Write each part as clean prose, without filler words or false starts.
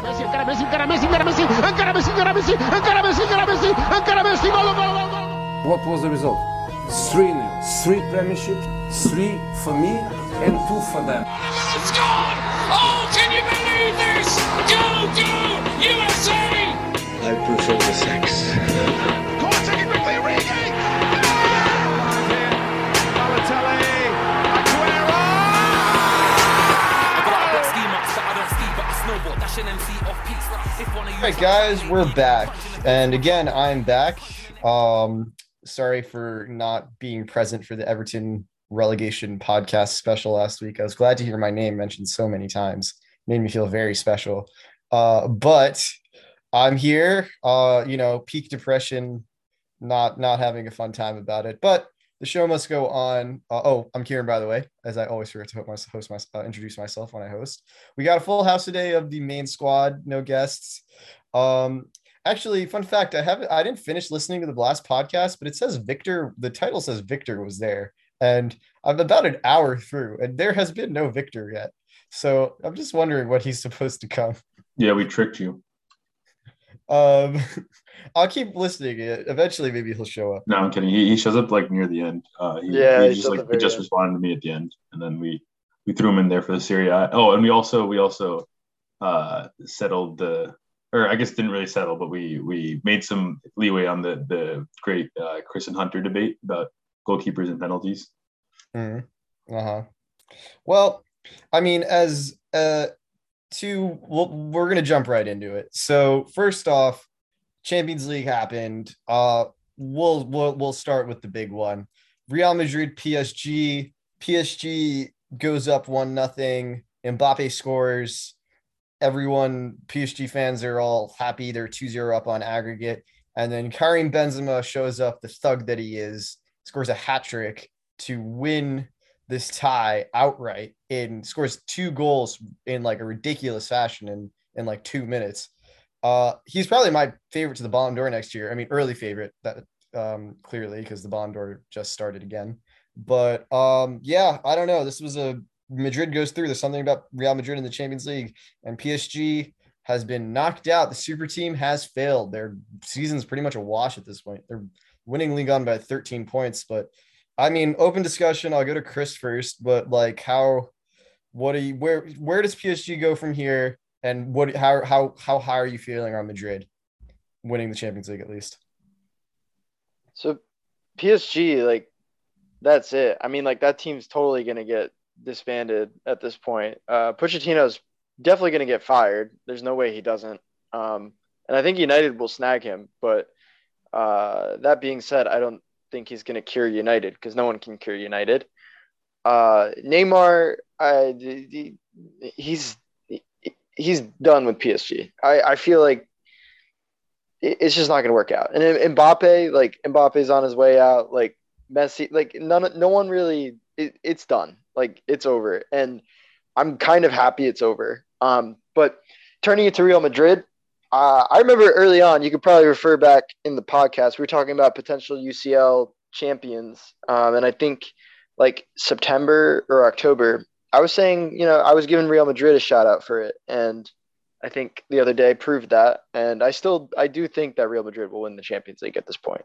Messi, encara Messi, encara Messi, encara Messi, encara Messi, encara Messi, encara Messi, encara Messi, encara Messi, gol, gol, gol, gol. What was the result? 3-0. 3 premiership, 3 for me and 2 for them. And scored! Oh, can you believe this? Go, USA! I prefer the sex. Go on, take it quickly, Origi! Balotelli, Aguero! All right, guys, we're back. And again, I'm back. Sorry for not being present for the Everton relegation podcast special last week. I was glad to hear my name mentioned so many times. Made me feel very special. But I'm here, peak depression, not having a fun time about it. But the show must go on. I'm Kieran, by the way, as I always forget to introduce myself when I host. We got a full house today of the main squad, no guests. Actually, fun fact, I didn't finish listening to the last podcast, but it says Victor, the title says Victor was there. And I'm about an hour through, and there has been no Victor yet. So I'm just wondering what he's supposed to come. Yeah, we tricked you. I'll keep listening. Eventually, maybe he'll show up. No, I'm kidding. He shows up like near the end. He just responded to me at the end, and then we threw him in there for the Serie A. Oh, and we also settled the, or I guess didn't really settle, but we made some leeway on the great Chris and Hunter debate about goalkeepers and penalties. Well, I mean, we're going to jump right into it. So first off, Champions League happened. We'll start with the big one. Real Madrid, PSG. PSG goes up 1-0. Mbappe scores. Everyone, PSG fans are all happy. They're 2-0 up on aggregate. And then Karim Benzema shows up, the thug that he is, scores a hat trick to win this tie outright, and scores 2 goals in like a ridiculous fashion in like 2 minutes. He's probably my favorite to the Ballon d'Or next year. I mean, early favorite, that clearly, because the Ballon d'Or just started again. But yeah, I don't know. This was Madrid goes through. There's something about Real Madrid in the Champions League, and PSG has been knocked out. The super team has failed. Their season's pretty much a wash at this point. They're winning Ligue 1 by 13 points, but I mean, open discussion. I'll go to Chris first, but like, where does PSG go from here? And how high are you feeling on Madrid winning the Champions League at least? So PSG, like, that's it. I mean, like, that team's totally going to get disbanded at this point. Pochettino's definitely going to get fired. There's no way he doesn't. And I think United will snag him. But that being said, I don't think he's going to cure United, because no one can cure United. Neymar, he's done with PSG. I feel like it's just not going to work out. And Mbappe's on his way out. Like Messi, like no one really. It's done. Like, it's over, and I'm kind of happy it's over. But turning it to Real Madrid, I remember early on, you could probably refer back in the podcast, we were talking about potential UCL champions. And I think like September or October, I was saying, I was giving Real Madrid a shout out for it. And I think the other day proved that. And I do think that Real Madrid will win the Champions League at this point.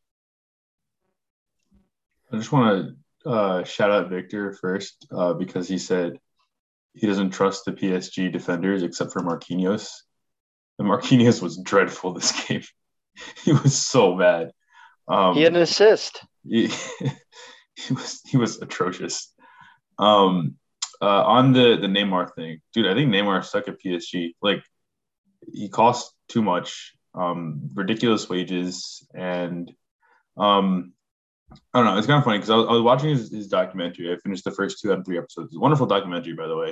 I just want to shout out Victor first, because he said he doesn't trust the PSG defenders except for Marquinhos. And Marquinhos was dreadful this game. He was so bad. He had an assist. He was atrocious. On the Neymar thing, dude, I think Neymar stuck at PSG. Like, he cost too much, ridiculous wages, and I don't know. It's kind of funny because I was watching his documentary. I finished the first 2 out of 3 episodes. It's a wonderful documentary, by the way.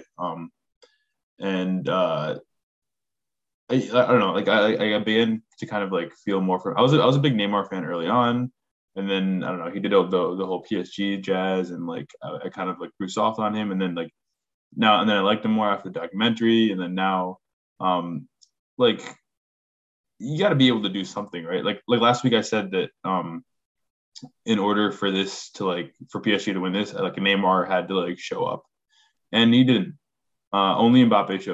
I don't know. Like, I began to kind of like feel more for. I was a big Neymar fan early on, and then I don't know. He did the whole PSG jazz, and like I kind of like grew soft on him, and then like now and then I liked him more after the documentary, and then now, like, you got to be able to do something, right? Like last week I said that in order for this to for PSG to win this, like Neymar had to like show up, and he didn't. Only Mbappe showed up.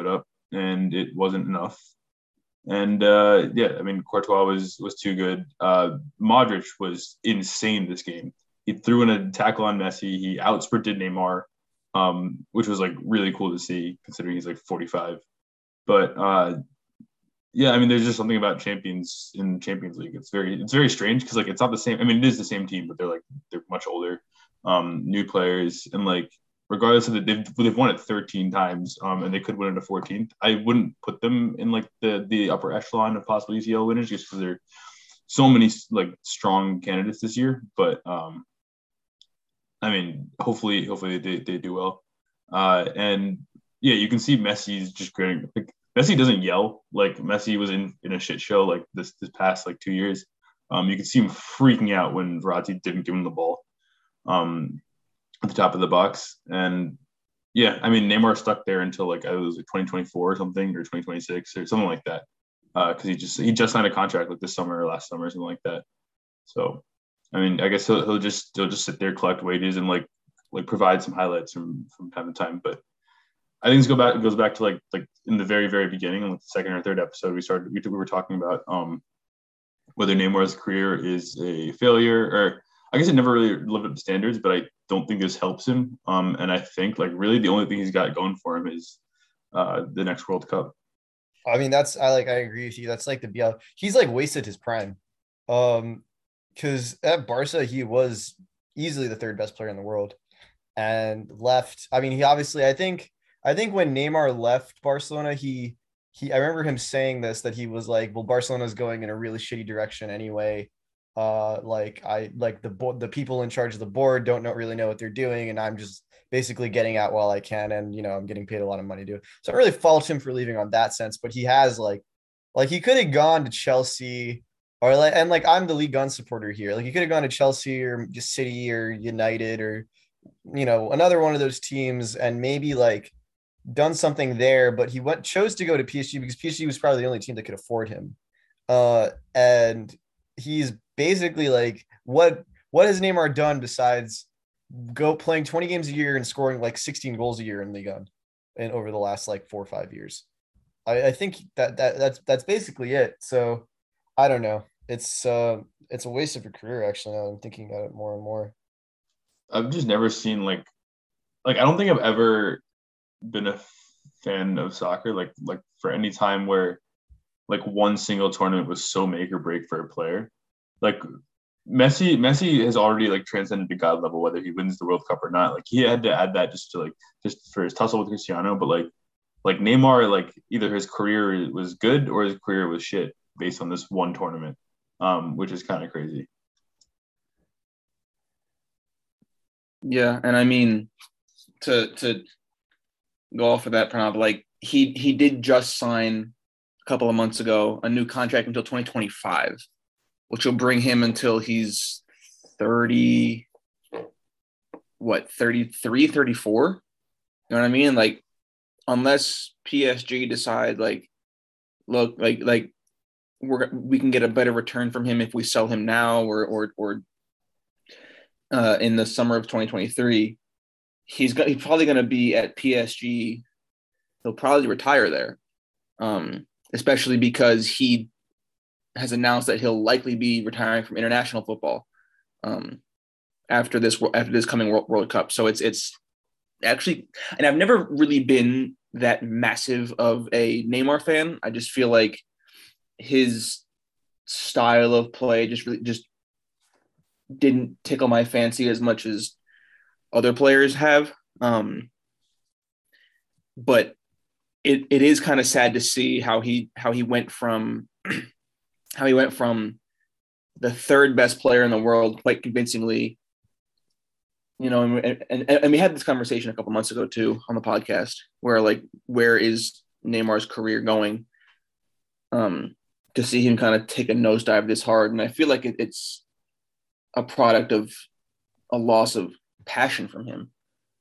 and it wasn't enough. And I mean, Courtois was too good. Modric was insane this game. He threw in a tackle on Messi. He outsprinted Neymar, which was like really cool to see considering he's like 45. But I mean, there's just something about champions in Champions League. It's very strange because like it's not the same. I mean, it is the same team, but they're much older, new players, and like regardless of they've won it 13 times, and they could win it a 14th. I wouldn't put them in like the upper echelon of possible UCL winners just because there are so many like strong candidates this year. But I mean, hopefully they do well. And yeah, you can see Messi's just getting like Messi doesn't yell like Messi was in a shit show like this past like 2 years. You can see him freaking out when Verratti didn't give him the ball. At the top of the box. And yeah, I mean, Neymar stuck there until like, it was like 2024 or something, or 2026 or something like that. Cause he just signed a contract like this summer or last summer, or something like that. So, I mean, I guess he'll just sit there, collect wages and like provide some highlights from time to time. But I think it goes back to like in the very, very beginning, like the second or third episode, we were talking about, whether Neymar's career is a failure or I guess it never really lived up to standards, but I don't think this helps him. And I think like really the only thing he's got going for him is the next World Cup. I mean, I agree with you. That's like he's like wasted his prime. Because at Barca, he was easily the third best player in the world and left. I mean, he obviously, I think when Neymar left Barcelona, I remember him saying that he was like, well, Barcelona's going in a really shitty direction anyway. The people in charge of the board don't really know what they're doing, and I'm just basically getting out while I can, and I'm getting paid a lot of money to do it. So I really fault him for leaving on that sense, but he has like he could have gone to Chelsea or I'm the League Gun supporter here. Like he could have gone to Chelsea or just City or United or another one of those teams and maybe like done something there, but he chose to go to PSG because PSG was probably the only team that could afford him. And he's basically like, what has Neymar done besides playing 20 games a year and scoring like 16 goals a year in Ligue 1 and over the last like 4 or 5 years? I think that's basically it. So I don't know. It's a waste of a career actually. Now I'm thinking about it more and more. I've just never seen like I don't think I've ever been a fan of soccer like for any time where like one single tournament was so make or break for a player. Like Messi has already like transcended to God level, whether he wins the World Cup or not. Like he had to add that just for his tussle with Cristiano. But like Neymar, like either his career was good or his career was shit based on this one tournament, which is kind of crazy. Yeah, and I mean to go off of that, Pranav, like he did just sign a couple of months ago a new contract until 2025. Which will bring him until he's 33, 34? You know what I mean? Like, unless PSG decide, like, look, like we can get a better return from him if we sell him now or in the summer of 2023, he's probably going to be at PSG. He'll probably retire there, especially because he has announced that he'll likely be retiring from international football after this coming World Cup. So it's actually, and I've never really been that massive of a Neymar fan. I just feel like his style of play just didn't tickle my fancy as much as other players have. But it is kind of sad to see how he went from the third best player in the world quite convincingly, and we had this conversation a couple months ago too on the podcast where is Neymar's career going, to see him kind of take a nosedive this hard. And I feel like it's a product of a loss of passion from him.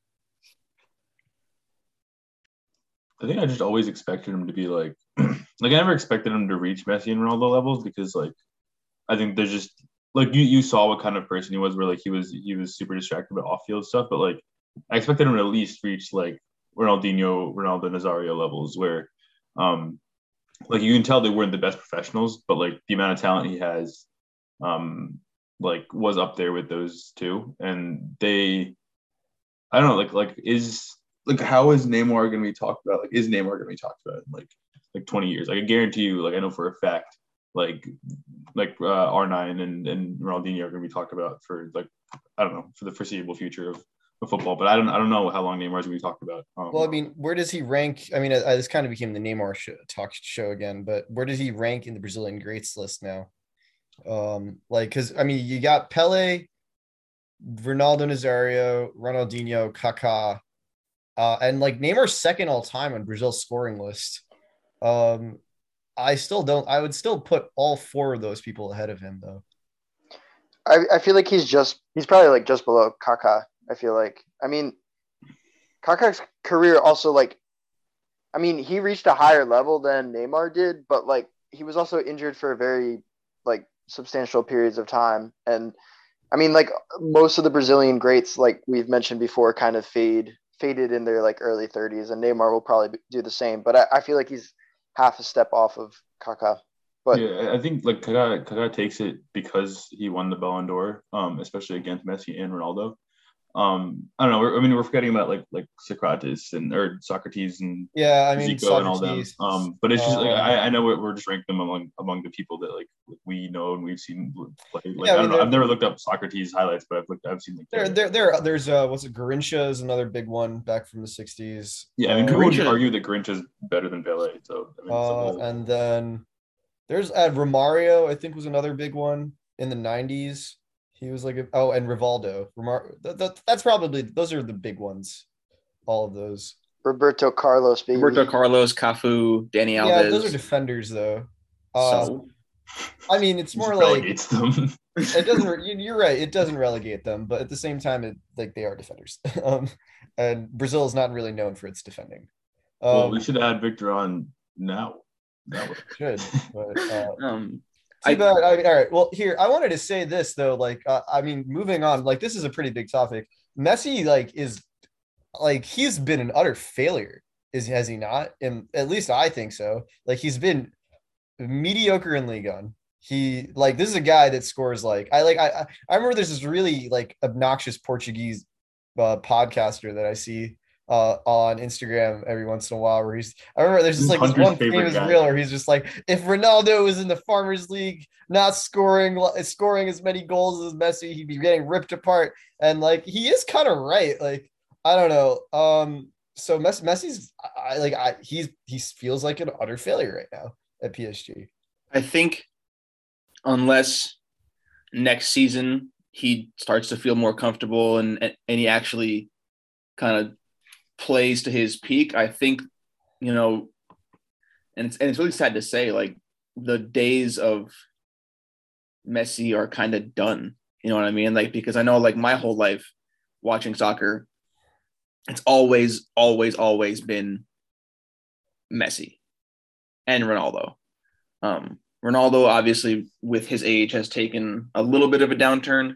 I think I just always expected him to be like I never expected him to reach Messi and Ronaldo levels because I think there's just you saw what kind of person he was where he was super distracted by off-field stuff, but I expected him to at least reach Ronaldo Nazario levels where Like you can tell they weren't the best professionals, but like the amount of talent he has, like was up there with those two. And I don't know, how is Neymar going to be talked about? Like, is Neymar going to be talked about in like 20 years? Like, I guarantee you, like, I know for a fact, like R9 and Ronaldinho are going to be talked about for like, I don't know, for the foreseeable future of football. But I don't know how long Neymar's going to be talked about. Well, I mean, where does he rank? I mean, this kind of became the Neymar talk show again, but where does he rank in the Brazilian greats list now? Because I mean, you got Pele, Ronaldo Nazario, Ronaldinho, Kaká, and like Neymar's second all time on Brazil's scoring list. I would still put all four of those people ahead of him though. I feel like he's probably like just below Kaká. I feel like, I mean, Kaká's career also he reached a higher level than Neymar did, but like he was also injured for a very like substantial periods of time. And I mean, like most of the Brazilian greats, like we've mentioned before, kind of faded in their like early 30s, and Neymar will probably do the same. But I feel like he's half a step off of Kaká. But yeah, I think like Kaká takes it because he won the Ballon d'Or, especially against Messi and Ronaldo. I don't know. We're forgetting about like Socrates and yeah, I mean Zico and all them. But it's just like I know we're just ranking them among the people that like we know and we've seen play. Like yeah, I don't know. I've never looked up Socrates highlights, but I've seen like there's what's it? Garrincha is another big one back from the 60s. Yeah, I mean, who would argue that Garrincha's better than Pele? So and then there's Romario, I think, was another big one in the 90s. He was like, and Rivaldo. That's probably, those are the big ones. All of those. Roberto Carlos, baby. Cafu, Dani Alves. Yeah, those are defenders, though. I mean, it's more like them. It doesn't. You're right. It doesn't relegate them, but at the same time, they are defenders. And Brazil is not really known for its defending. Well, we should add Victor on now. That should, but. All right. Well, here I wanted to say this though. Like, moving on. Like, this is a pretty big topic. Messi, he's been an utter failure. Has he not? And at least I think so. Like, he's been mediocre in Ligue 1. This is a guy that scores I remember there's this really like obnoxious Portuguese podcaster that I see on Instagram every once in a while where I remember there's just like this one famous reel where he's just like, if Ronaldo was in the Farmers League not scoring as many goals as Messi, he'd be getting ripped apart. And like he is kind of right. Like, I don't know. So Messi's he feels like an utter failure right now at PSG. I think unless next season he starts to feel more comfortable and he actually kind of plays to his peak, I think, and it's really sad to say, like, the days of Messi are kind of done. You know what I mean? Like, because I know, like, my whole life watching soccer, it's always been Messi and Ronaldo. Ronaldo, obviously, with his age, has taken a little bit of a downturn.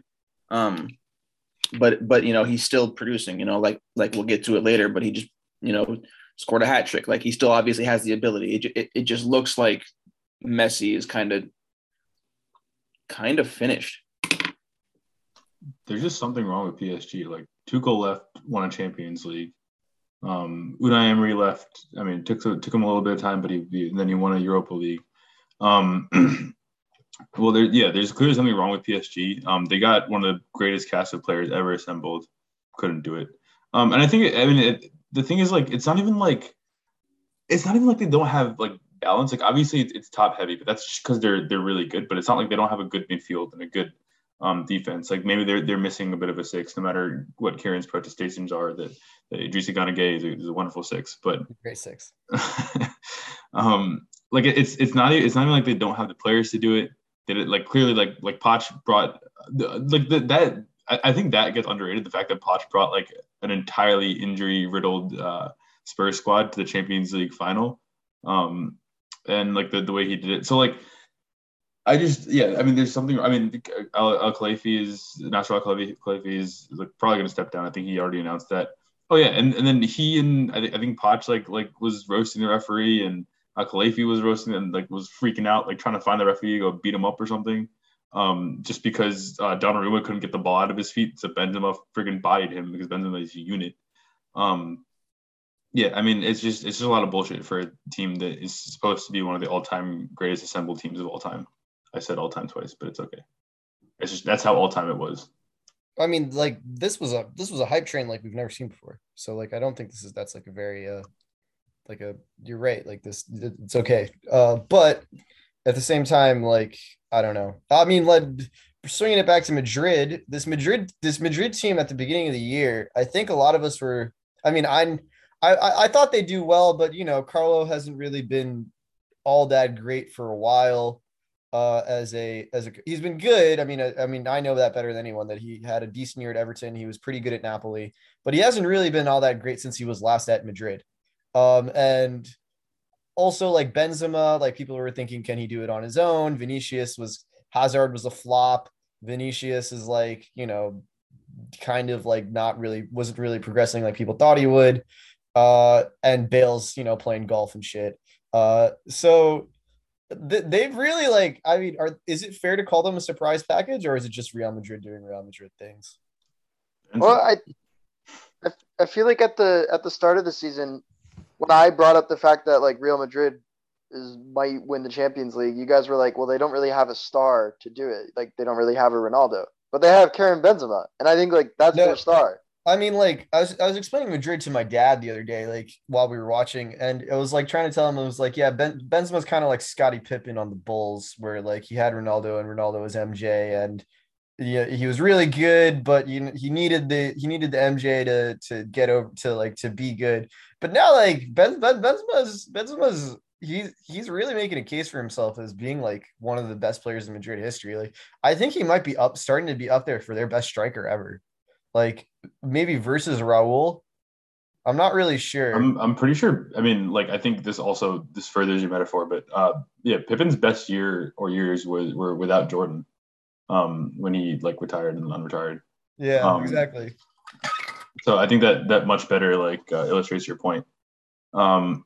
But he's still producing, like we'll get to it later, but he just, scored a hat trick. Like, he still obviously has the ability. It just looks like Messi is kind of finished. There's just something wrong with PSG. Like, Tuchel left, won a Champions League. Unai Emery left. I mean, took him a little bit of time, but then he won a Europa League. Well, there's clearly something wrong with PSG. They got one of the greatest cast of players ever assembled. Couldn't do it. And I think, the thing is, like, it's not even like they don't have, like, balance. Like, obviously it's top heavy, but that's just because they're really good. But it's not like they don't have a good midfield and a good defense. Like, maybe they're missing a bit of a six, no matter what Kieran's protestations are that Idrissa Gana Gueye is a wonderful six, but great six. Like, it's not even like they don't have the players to do it. Like, clearly, like Poch brought that. I think that gets underrated. The fact that Poch brought like an entirely injury riddled Spurs squad to the Champions League final, and like the way he did it. So like, there's something. I mean, Nasser Al-Khelaifi is like probably going to step down. I think he already announced that. Oh yeah, and then he and I think Poch like was roasting the referee and Khalifi was roasting and like was freaking out, like trying to find the referee to go beat him up or something. Just because Donnarumma couldn't get the ball out of his feet, so Benzema freaking bodied him because Benzema is a unit. Yeah, I mean, it's just a lot of bullshit for a team that is supposed to be one of the all-time greatest assembled teams of all time. I said all time twice, but it's okay. It's just that's how all time it was. I mean, like this was a hype train like we've never seen before. So like I don't think that's like a very you're right, like this it's okay. But at the same time, like I don't know. I mean, like swinging it back to Madrid, this Madrid team at the beginning of the year, I think a lot of us were. I mean, I thought they do well, but you know, Carlo hasn't really been all that great for a while. He's been good. I mean, I know that better than anyone that he had a decent year at Everton. He was pretty good at Napoli, but he hasn't really been all that great since he was last at Madrid. And also like Benzema, like people were thinking, can he do it on his own? Hazard was a flop. Vinicius is like, you know, kind of like wasn't really progressing like people thought he would. And Bale's, you know, playing golf and shit. So they've really like, I mean, is it fair to call them a surprise package, or is it just Real Madrid doing Real Madrid things? Well, I feel like at the start of the season, when I brought up the fact that like Real Madrid might win the Champions League, you guys were like, well, they don't really have a star to do it. Like they don't really have a Ronaldo, but they have Karim Benzema, and I think like that's their star. I mean, like I was explaining Madrid to my dad the other day, like while we were watching, and it was like trying to tell him, it was like, yeah, Benzema's kind of like Scottie Pippen on the Bulls, where like he had Ronaldo and Ronaldo was MJ, and yeah, he was really good, but he needed the MJ to get over to be good. But now like Benzema's he's really making a case for himself as being like one of the best players in Madrid history. Like I think he might be starting to be up there for their best striker ever. Like maybe versus Raul. I'm not really sure. I'm pretty sure. I mean, like I think this furthers your metaphor, but yeah, Pippen's best years were without Jordan. When he like retired and unretired. Yeah, exactly. So I think that much better like illustrates your point. I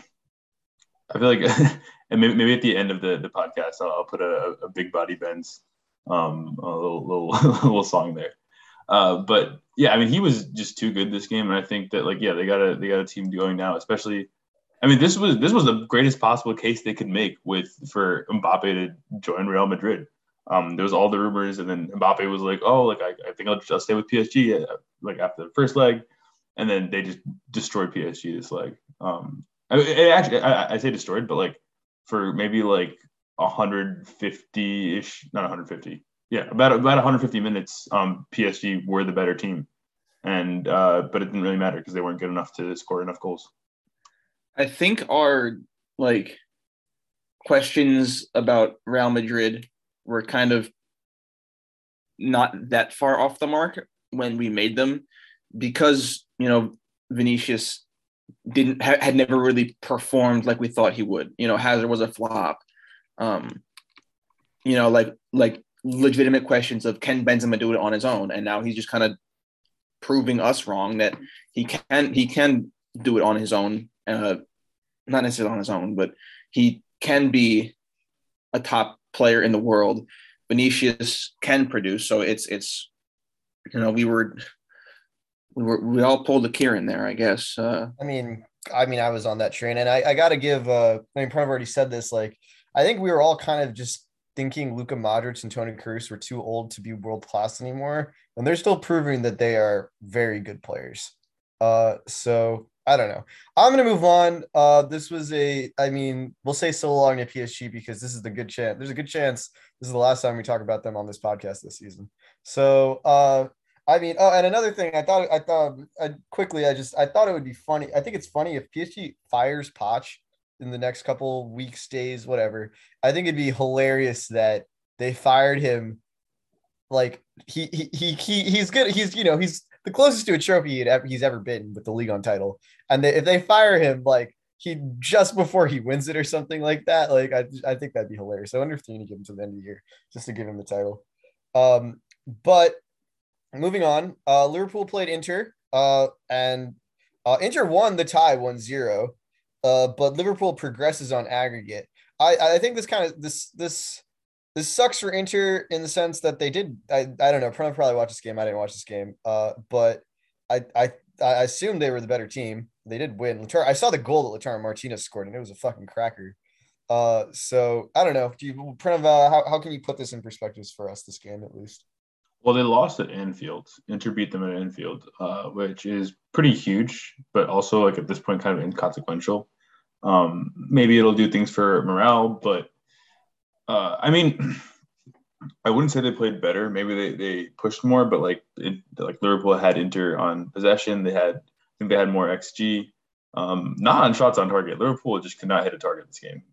feel like and maybe at the end of the podcast I'll put a big body Benz a little song there. But yeah, I mean he was just too good this game, and I think that like yeah they got a team going now, especially. I mean this was the greatest possible case they could make for Mbappe to join Real Madrid. There was all the rumors, and then Mbappe was like, "Oh, like I think I'll stay with PSG." Like after the first leg, and then they just destroyed PSG this leg. I say destroyed, but like for maybe like 150-ish, not 150, yeah, about 150 minutes. PSG were the better team, and but it didn't really matter because they weren't good enough to score enough goals. I think our like questions about Real Madrid were kind of not that far off the mark when we made them, because you know Vinicius had never really performed like we thought he would. You know, Hazard was a flop. You know, like legitimate questions of can Benzema do it on his own, and now he's just kind of proving us wrong that he can do it on his own. Not necessarily on his own, but he can be a top player in the world. Vinicius can produce, so it's you know we all pulled the Kieran there, I guess. I mean I was on that train, and I got to give I mean Pranav already said this, like I think we were all kind of just thinking Luka Modric and Toni Kroos were too old to be world class anymore, and they're still proving that they are very good players. So I don't know. I'm going to move on. This was we'll say so long to PSG because this is the good chance. There's a good chance this is the last time we talk about them on this podcast this season. So, and another thing, I thought it would be funny. I think it's funny if PSG fires Poch in the next couple weeks, days, whatever. I think it'd be hilarious that they fired him. Like he's good. He's, you know, he's the closest to a trophy he's ever been with the league on title. And if they fire him, like he just before he wins it or something like that, like I think that'd be hilarious. I wonder if they're going to give him to the end of the year just to give him the title. But moving on, Liverpool played Inter, and Inter won the tie 1-0. but Liverpool progresses on aggregate. I think this sucks for Inter in the sense that they did. I don't know. Probably watched this game. I didn't watch this game. But I assumed they were the better team. They did win. I saw the goal that Lautaro Martinez scored, and it was a fucking cracker. So I don't know. How can you put this in perspectives for us, this game at least? Well, they lost at Anfield. Inter beat them at Anfield, which is pretty huge, but also like at this point kind of inconsequential. Maybe it'll do things for morale, but I mean, I wouldn't say they played better. Maybe they pushed more, but like Liverpool had Inter on possession. I think they had more XG. Not on shots on target. Liverpool just could not hit a target this game.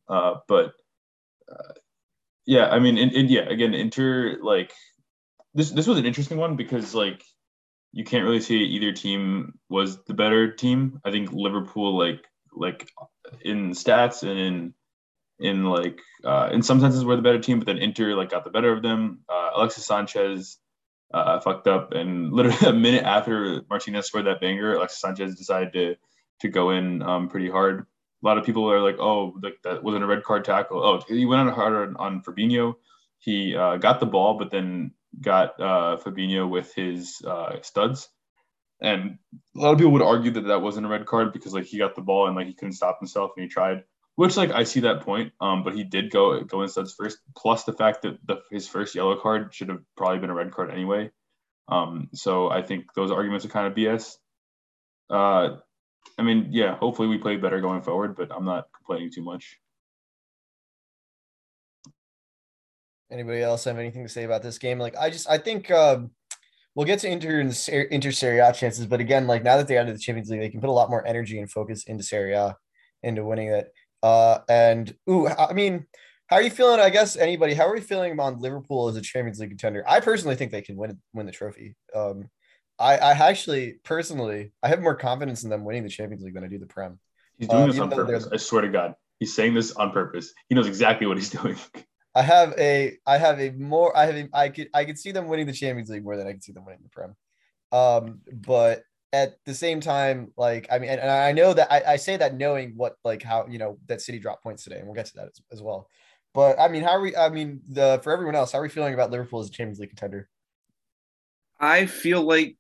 Yeah, I mean, again, Inter, like this was an interesting one because like you can't really say either team was the better team. I think Liverpool, like in stats and in some senses were the better team, but then Inter like got the better of them. Alexis Sanchez fucked up, and literally a minute after Martinez scored that banger, Alexis Sanchez decided to go in pretty hard. A lot of people are like, oh, like that wasn't a red card tackle. Oh, he went on hard on Fabinho. He got the ball, but then got Fabinho with his studs. And a lot of people would argue that wasn't a red card because like he got the ball and like he couldn't stop himself and he tried. Which like I see that point, but he did go in studs first. Plus the fact that his first yellow card should have probably been a red card anyway. So I think those arguments are kind of BS. I mean, yeah, hopefully we play better going forward, but I'm not complaining too much. Anybody else have anything to say about this game? Like, I think we'll get to Inter Serie A chances, but again, like now that they're out of the Champions League, they can put a lot more energy and focus into Serie A, into winning it. I mean, how are you feeling? I guess anybody, how are you feeling on Liverpool as a Champions League contender? I personally think they can win the trophy. I actually personally, I have more confidence in them winning the Champions League than I do the Prem. He's doing this on purpose. I swear to God, he's saying this on purpose. He knows exactly what he's doing. I could see them winning the Champions League more than I could see them winning the Prem. But at the same time, like, I mean, and I know that I say that knowing what, like how, that City dropped points today, and we'll get to that as well. But I mean, for everyone else, how are we feeling about Liverpool as a Champions League contender? I feel like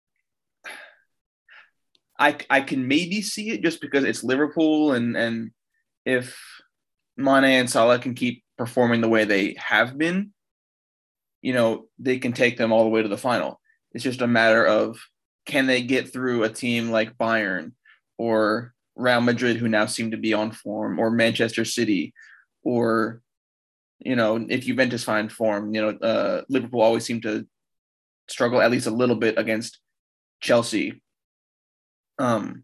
I can maybe see it just because it's Liverpool, and if Mane and Salah can keep performing the way they have been, they can take them all the way to the final. It's just a matter of, can they get through a team like Bayern or Real Madrid, who now seem to be on form, or Manchester City, or, if Juventus find form, Liverpool always seem to struggle at least a little bit against Chelsea. And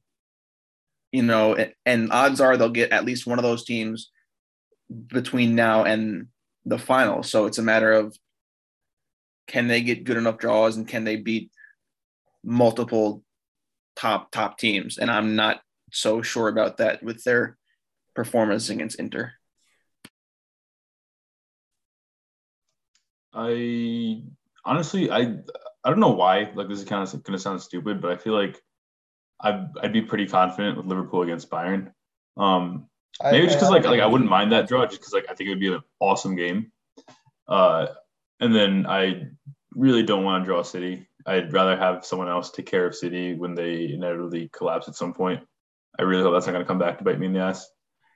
odds are they'll get at least one of those teams between now and the final. So it's a matter of, can they get good enough draws and can they beat multiple top teams? And I'm not so sure about that with their performance against Inter. I honestly, I don't know why. Like, this is kind of going to sound stupid, but I feel like I'd be pretty confident with Liverpool against Bayern. Maybe just because like I wouldn't mind that draw, just because like I think it would be an awesome game. And then I really don't want to draw City. I'd rather have someone else take care of City when they inevitably collapse at some point. I really hope that's not going to come back to bite me in the ass.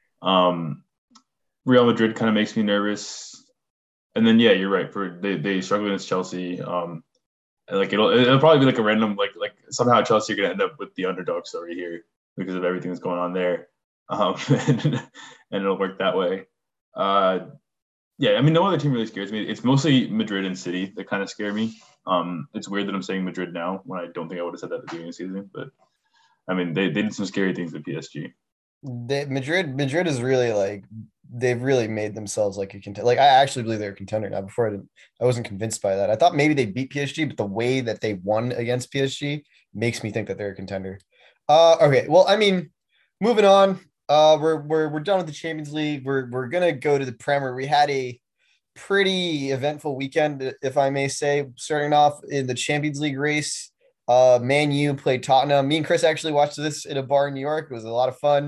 Real Madrid kind of makes me nervous. And then yeah, you're right. They struggle against Chelsea. Like it'll probably be like a random like somehow Chelsea are gonna end up with the underdog story here because of everything that's going on there, and it'll work that way. Yeah, I mean, no other team really scares me. It's mostly Madrid and City that kind of scare me. It's weird that I'm saying Madrid now when I don't think I would have said that at the beginning of the season, but I mean, they did some scary things with PSG. Madrid is really like, they've really made themselves like a contender. Like, I actually believe they're a contender now. Before I wasn't convinced by that. I thought maybe they beat PSG, but the way that they won against PSG makes me think that they're a contender. Okay, well, I mean, moving on. We're done with the Champions League. We're gonna go to the Premier. We had a pretty eventful weekend, if I may say. Starting off in the Champions League race, Man U played Tottenham. Me and Chris actually watched this in a bar in New York. It was a lot of fun.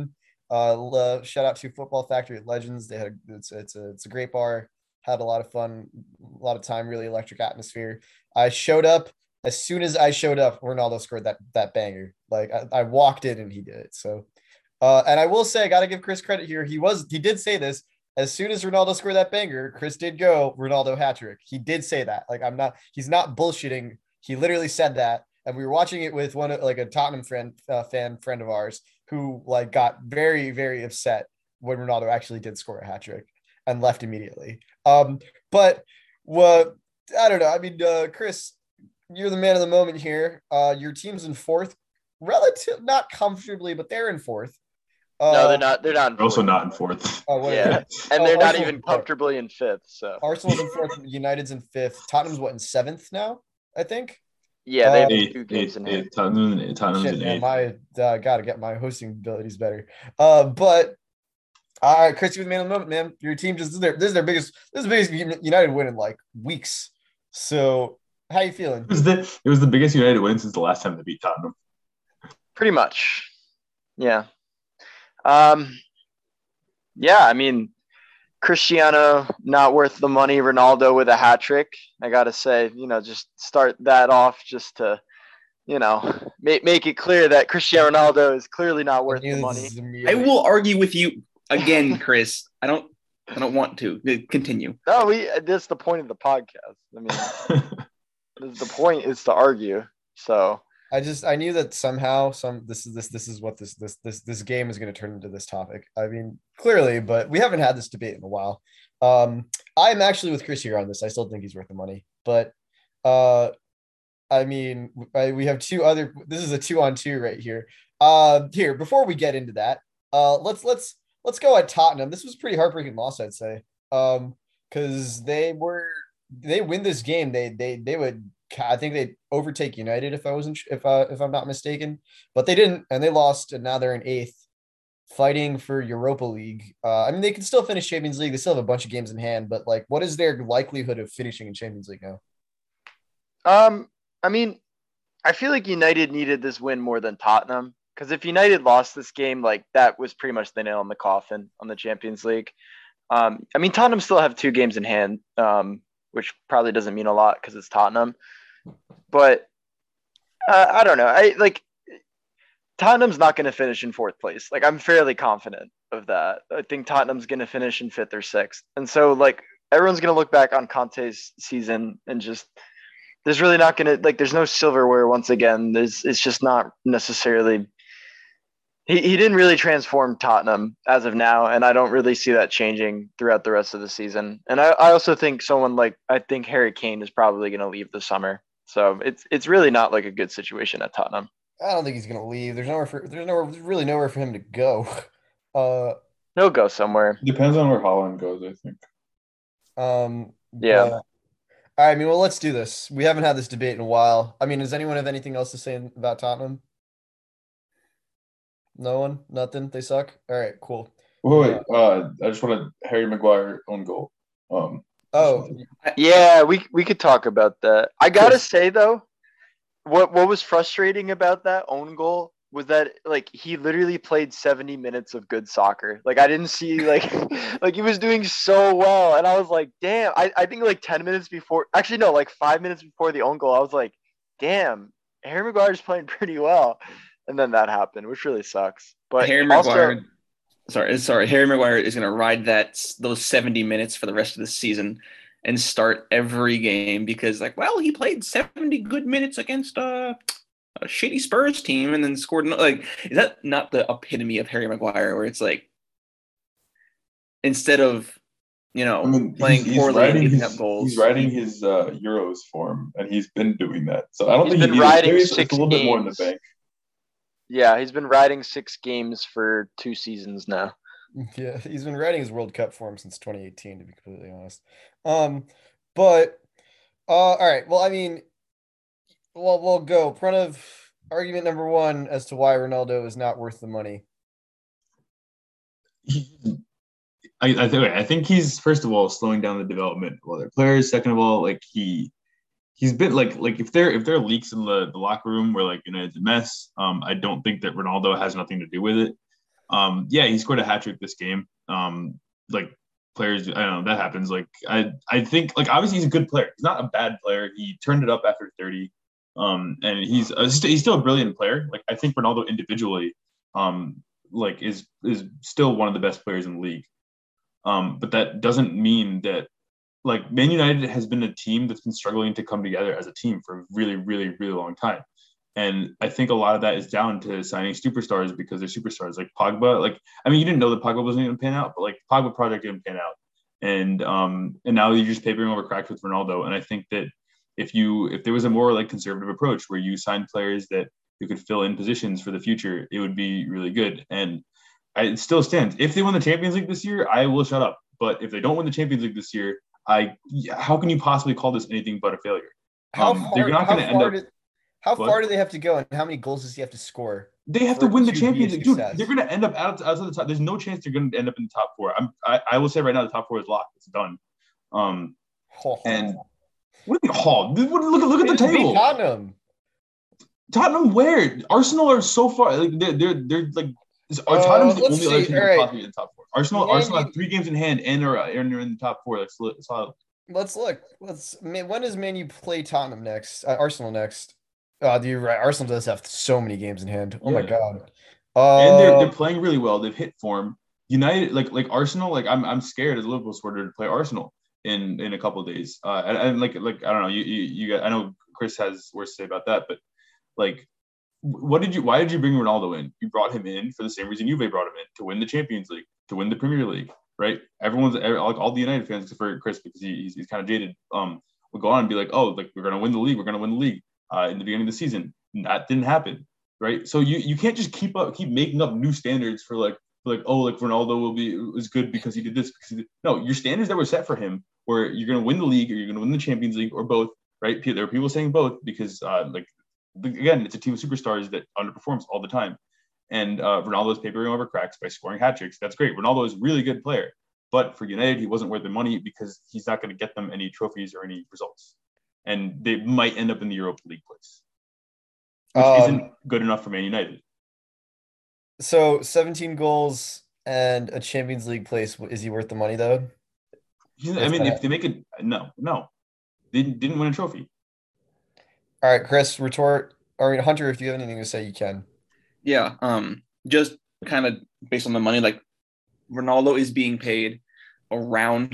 Shout out to Football Factory at Legends. They had it's a great bar. Had a lot of fun, a lot of time, really electric atmosphere. I showed up. As soon as I showed up, Ronaldo scored that banger. Like I walked in and he did it. So, and I will say I got to give Chris credit here. He did say this. As soon as Ronaldo scored that banger, Chris did go Ronaldo hat trick. He did say that. Like he's not bullshitting. He literally said that. And we were watching it with a Tottenham friend of ours who like got very, very upset when Ronaldo actually did score a hat trick and left immediately. But what I don't know. I mean, Chris, you're the man of the moment here. Your team's in fourth, not comfortably, but they're in fourth. No, they're not. They're not. They're also not in fourth. Yeah, and they're not even comfortably in fifth. So Arsenal's in fourth. United's in fifth. Tottenham's in seventh now, I think. Yeah, they have 2 games in hand. Tottenham's in eighth. I gotta get my hosting abilities better. But all right, Chris, you're the man of the moment, man. Your team this is the biggest United win in like weeks. So how you feeling? It was the biggest United win since the last time they beat Tottenham. Pretty much. Yeah. Yeah, I mean, Cristiano not worth the money. Ronaldo with a hat trick. I gotta say, just start that off just to, make it clear that Cristiano Ronaldo is clearly not worth the money. I will argue with you again, Chris. I don't want to continue. No, that's the point of the podcast. I mean, the point is to argue. So I knew that somehow this is what this game is going to turn into this topic. I mean, clearly, but we haven't had this debate in a while. I'm actually with Chris here on this. I still think he's worth the money, but I mean, we have two other. This is a 2-on-2 right here. Here before we get into that, let's go at Tottenham. This was a pretty heartbreaking loss, I'd say, because they win this game. They would. I think they'd overtake United if I'm not mistaken, but they didn't, and they lost, and now they're in eighth, fighting for Europa League. I mean, they can still finish Champions League. They still have a bunch of games in hand, but like, what is their likelihood of finishing in Champions League now? I mean, I feel like United needed this win more than Tottenham, because if United lost this game, like that was pretty much the nail in the coffin on the Champions League. I mean, Tottenham still have 2 games in hand, which probably doesn't mean a lot because it's Tottenham. But I don't know. Tottenham's not going to finish in 4th place. Like, I'm fairly confident of that. I think Tottenham's going to finish in 5th or 6th. And so, like, everyone's going to look back on Conte's season and just there's really not going to, like, there's no silverware once again. It's just not necessarily – he didn't really transform Tottenham as of now, and I don't really see that changing throughout the rest of the season. And I also think I think Harry Kane is probably going to leave this summer. So it's really not like a good situation at Tottenham. I don't think he's gonna leave. There's really nowhere for him to go. He'll go somewhere. Depends on where Haaland goes, I think. Yeah. All right, I mean, well, let's do this. We haven't had this debate in a while. I mean, does anyone have anything else to say about Tottenham? No one? Nothing? They suck? All right, cool. Wait. I just want Harry Maguire own goal. Yeah, we could talk about that. I gotta say though, what was frustrating about that own goal was that like he literally played 70 minutes of good soccer. Like I didn't see like he was doing so well, and I was like, damn. I think like 10 minutes before, actually no, like 5 minutes before the own goal, I was like, damn, Harry Maguire's playing pretty well, and then that happened, which really sucks. But Harry Maguire. Sorry. Harry Maguire is going to ride those 70 minutes for the rest of the season and start every game because, like, well, he played 70 good minutes against a shitty Spurs team and then scored. Like, is that not the epitome of Harry Maguire, where it's like instead of playing poorly and giving up goals, he's riding his Euros form, and he's been doing that. So I don't he's think been riding it's 6 a little games. bit more in the bank. Yeah, he's been riding 6 games for 2 seasons now. Yeah, he's been riding his World Cup form since 2018, to be completely honest. But all right. Well, I mean, we'll go. Pranav, argument number 1 as to why Ronaldo is not worth the money. I think he's, first of all, slowing down the development of other players. Second of all, like he's been like if there are leaks in the locker room where like United's a mess, I don't think that Ronaldo has nothing to do with it. Yeah, he scored a hat trick this game. Like players, I don't know, that happens. Like I think like obviously he's a good player. He's not a bad player. He turned it up after 30. And he's still a brilliant player. Like I think Ronaldo individually, like is still one of the best players in the league. But that doesn't mean that like Man United has been a team that's been struggling to come together as a team for a really, really, really long time. And I think a lot of that is down to signing superstars because they're superstars like Pogba. Like, I mean, you didn't know that Pogba wasn't going to pan out, but like Pogba project didn't pan out. And now you're just papering over cracks with Ronaldo. And I think that if there was a more like conservative approach where you signed players that you could fill in positions for the future, it would be really good. And it still stands. If they win the Champions League this year, I will shut up. But if they don't win the Champions League this year, how can you possibly call this anything but a failure? They're not going to end up. How far do they have to go, and how many goals does he have to score? They have to win the Champions League, dude. They're going to end up outside the top. There's no chance they're going to end up in the top four. I will say right now, the top four is locked. It's done. And what do you mean, look at the table. Tottenham, where? Arsenal are so far. Like they're like. Tottenham's the only other team that possibly in the top four. Arsenal have 3 games in hand and are in the top 4. Let's look. When does Man U play Tottenham next? Arsenal next. You're right. Arsenal does have so many games in hand. Oh my god. And they're playing really well. They've hit form. United, like Arsenal, like I'm scared as a Liverpool supporter to play Arsenal in a couple of days. And like I don't know. You got, I know Chris has worse to say about that, but like. Why did you bring Ronaldo in? You brought him in for the same reason Juve brought him in, to win the Champions League, to win the Premier League, right? Everyone's like all the United fans, except for Chris, because he's kind of jaded, will go on and be like, oh, like we're gonna win the league, in the beginning of the season. That didn't happen, right? So you can't just keep making up new standards for like Ronaldo is good because he did this. No, your standards that were set for him were you're gonna win the league or you're gonna win the Champions League or both, right? There are people saying both because again, it's a team of superstars that underperforms all the time. And Ronaldo's papering over cracks by scoring hat tricks. That's great. Ronaldo is a really good player. But for United, he wasn't worth the money because he's not going to get them any trophies or any results. And they might end up in the Europa League place, which isn't good enough for Man United. So 17 goals and a Champions League place. Is he worth the money, though? I mean, if they make it – no. They didn't win a trophy. All right, Chris, Hunter, if you have anything to say, you can. Yeah, just kind of based on the money, like Ronaldo is being paid around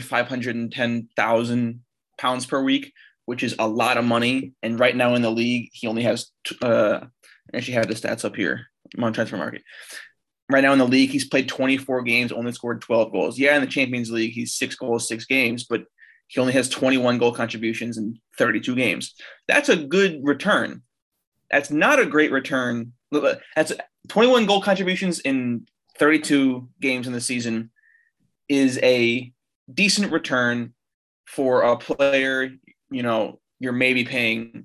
£510,000 per week, which is a lot of money. And right now in the league, he only has I actually have the stats up here. I'm on Transfer Market. Right now in the league, he's played 24 games, only scored 12 goals. Yeah, in the Champions League, he's 6 goals, 6 games, but he only has 21 goal contributions in 32 games. That's a good return. That's not a great return. That's 21 goal contributions in 32 games in the season is a decent return for a player, you're maybe paying,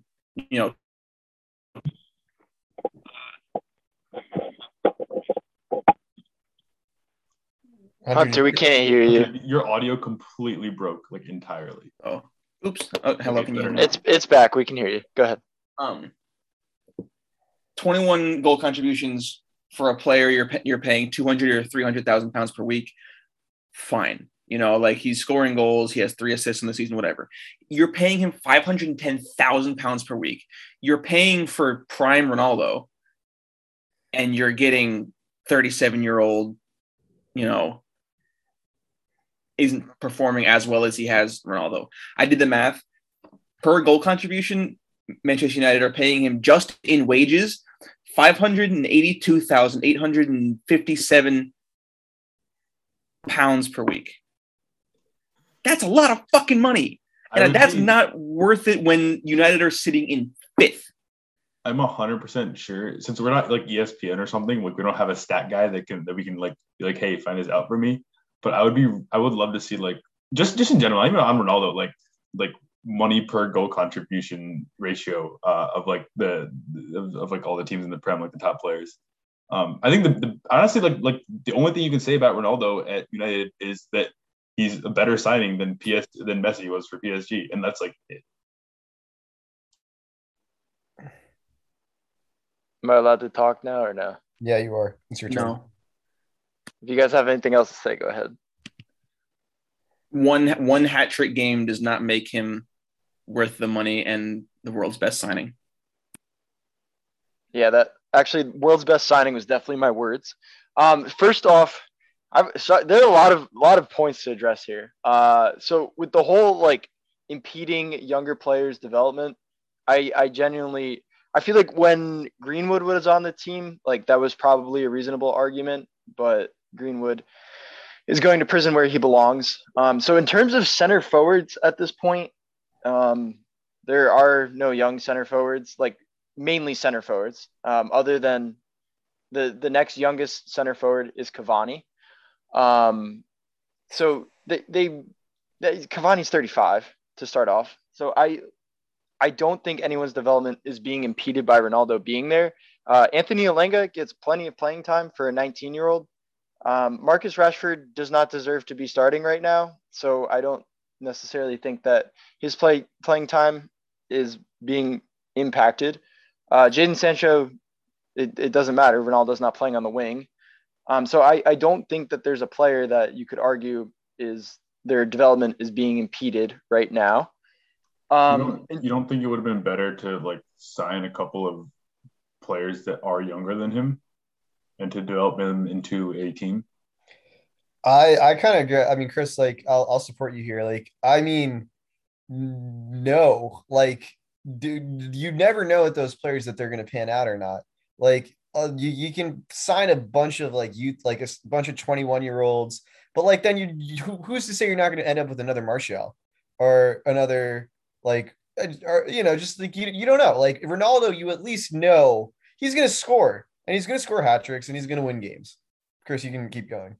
Hunter, we can't hear you. Your audio completely broke, like entirely. Oh, oops. Oh, hello, can you hear me? It's back. We can hear you. Go ahead. 21 goal contributions for a player you're paying £200,000 or £300,000 per week. Fine. Like he's scoring goals. He has 3 assists in the season, whatever. You're paying him £510,000 per week. You're paying for prime Ronaldo, and you're getting 37-year-old, isn't performing as well as he has Ronaldo. I did the math. Per goal contribution, Manchester United are paying him just in wages £582,857 per week. That's a lot of fucking money. And that's not worth it when United are sitting in 5th. I'm 100% sure, since we're not like ESPN or something, like we don't have a stat guy that we can like be like, hey, find this out for me. But I would love to see like just in general, even on Ronaldo, like money per goal contribution ratio of like of like all the teams in the Prem, like the top players. I think the honestly like the only thing you can say about Ronaldo at United is that he's a better signing than Messi was for PSG, and that's like it. Am I allowed to talk now or no? Yeah, you are. It's your turn. No. If you guys have anything else to say, go ahead. One hat trick game does not make him worth the money and the world's best signing. Yeah, that actually world's best signing was definitely my words. First off, there are a lot of points to address here. So with the whole like impeding younger players' development, I genuinely feel like when Greenwood was on the team, like that was probably a reasonable argument, but Greenwood is going to prison where he belongs. So in terms of center forwards at this point, there are no young center forwards, like mainly center forwards, other than the next youngest center forward is Cavani. So Cavani's 35 to start off. So I don't think anyone's development is being impeded by Ronaldo being there. Anthony Alenga gets plenty of playing time for a 19-year-old. Marcus Rashford does not deserve to be starting right now, so I don't necessarily think that his playing time is being impacted. Jadon Sancho, it doesn't matter. Ronaldo's not playing on the wing. So I don't think that there's a player that you could argue is their development is being impeded right now. You don't think it would have been better to like sign a couple of players that are younger than him and to develop them into a team? I kind of agree. I mean, Chris, like I'll support you here. Like, I mean, no, like, dude, you never know with those players that they're going to pan out or not. Like, you can sign a bunch of like youth, like a bunch of 21-year-olds, but like then who's to say you're not going to end up with another Martial or another like, or just like you don't know. Like Ronaldo, you at least know he's going to score and he's going to score hat tricks and he's going to win games. Chris, you can keep going.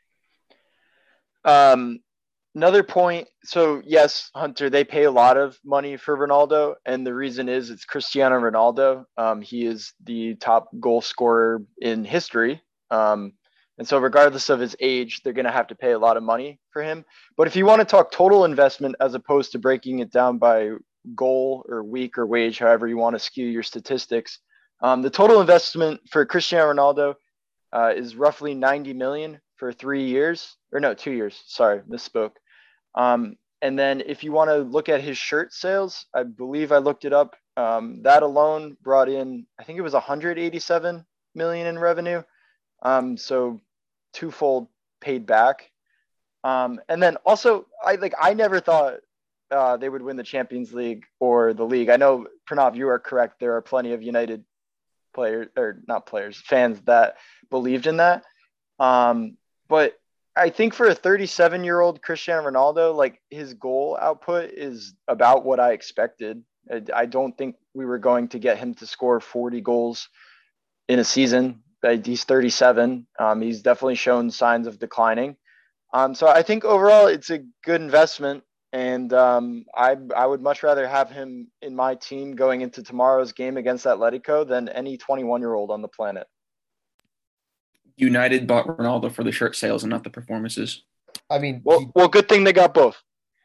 Another point. So yes, Hunter, they pay a lot of money for Ronaldo, and the reason is it's Cristiano Ronaldo. He is the top goal scorer in history. And so regardless of his age, they're going to have to pay a lot of money for him. But if you want to talk total investment as opposed to breaking it down by goal or week or wage, however you want to skew your statistics, the total investment for Cristiano Ronaldo is roughly 90 million for 3 years, or no, 2 years. Sorry, misspoke. And then if you want to look at his shirt sales, I believe I looked it up. That alone brought in, I think it was 187 million in revenue. So twofold paid back. And then also I never thought they would win the Champions League or the league. I know, Pranav, you are correct. There are plenty of United fans that believed in that. But I think for a 37-year-old Cristiano Ronaldo, like his goal output is about what I expected. I don't think we were going to get him to score 40 goals in a season. He's 37. He's definitely shown signs of declining. So I think overall it's a good investment. And I would much rather have him in my team going into tomorrow's game against Atletico than any 21-year-old on the planet. United bought Ronaldo for the shirt sales and not the performances. I mean, well, good thing they got both.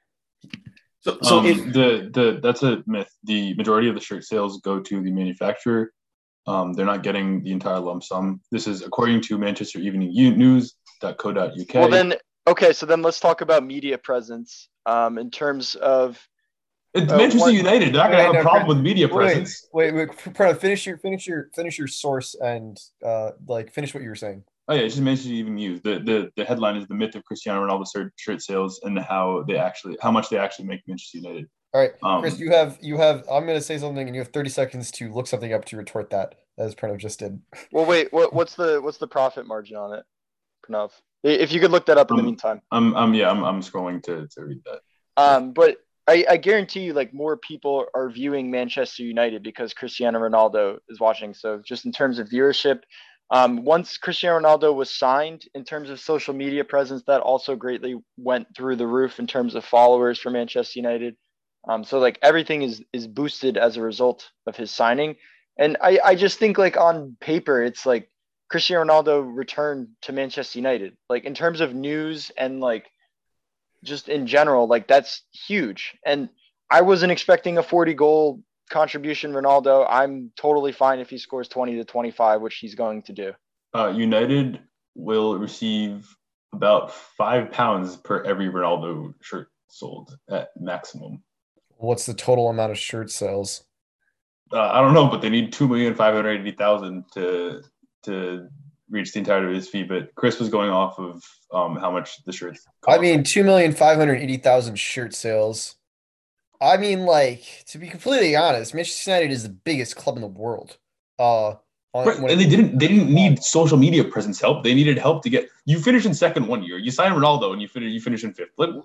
So that's a myth. The majority of the shirt sales go to the manufacturer. They're not getting the entire lump sum. This is according to Manchester Evening News.co.uk. Well, then, okay, so then let's talk about media presence in terms of. It's Manchester United. They're not going to have a problem with media presence. Wait, Pranav, finish your source and finish what you were saying. Oh yeah, it's just Manchester Evening News. The headline is the myth of Cristiano Ronaldo shirt sales and how much they actually make Manchester United. All right, Chris, you have. I'm going to say something, and you have 30 seconds to look something up to retort that, as Pranav just did. Well, wait, what's the profit margin on it, Pranav? If you could look that up in the meantime. I'm scrolling to read that. But I guarantee you, like, more people are viewing Manchester United because Cristiano Ronaldo is watching. So just in terms of viewership, once Cristiano Ronaldo was signed, in terms of social media presence, that also greatly went through the roof in terms of followers for Manchester United. So like everything is boosted as a result of his signing. And I just think, like, on paper, it's like Cristiano Ronaldo returned to Manchester United. Like, in terms of news and like just in general, like, that's huge. And I wasn't expecting a 40 goal contribution Ronaldo. I'm totally fine if he scores 20 to 25, which he's going to do. United will receive about £5 per every Ronaldo shirt sold at maximum. What's the total amount of shirt sales? I don't know, but they need 2,580,000 to reach the entirety of his fee. But Chris was going off of how much the shirts cost. I mean, 2,580,000 shirt sales. I mean, like, to be completely honest, Manchester United is the biggest club in the world. Right. And they didn't need social media presence help. They needed help to get you finish in second 1 year. You sign Ronaldo and you finish in fifth. United.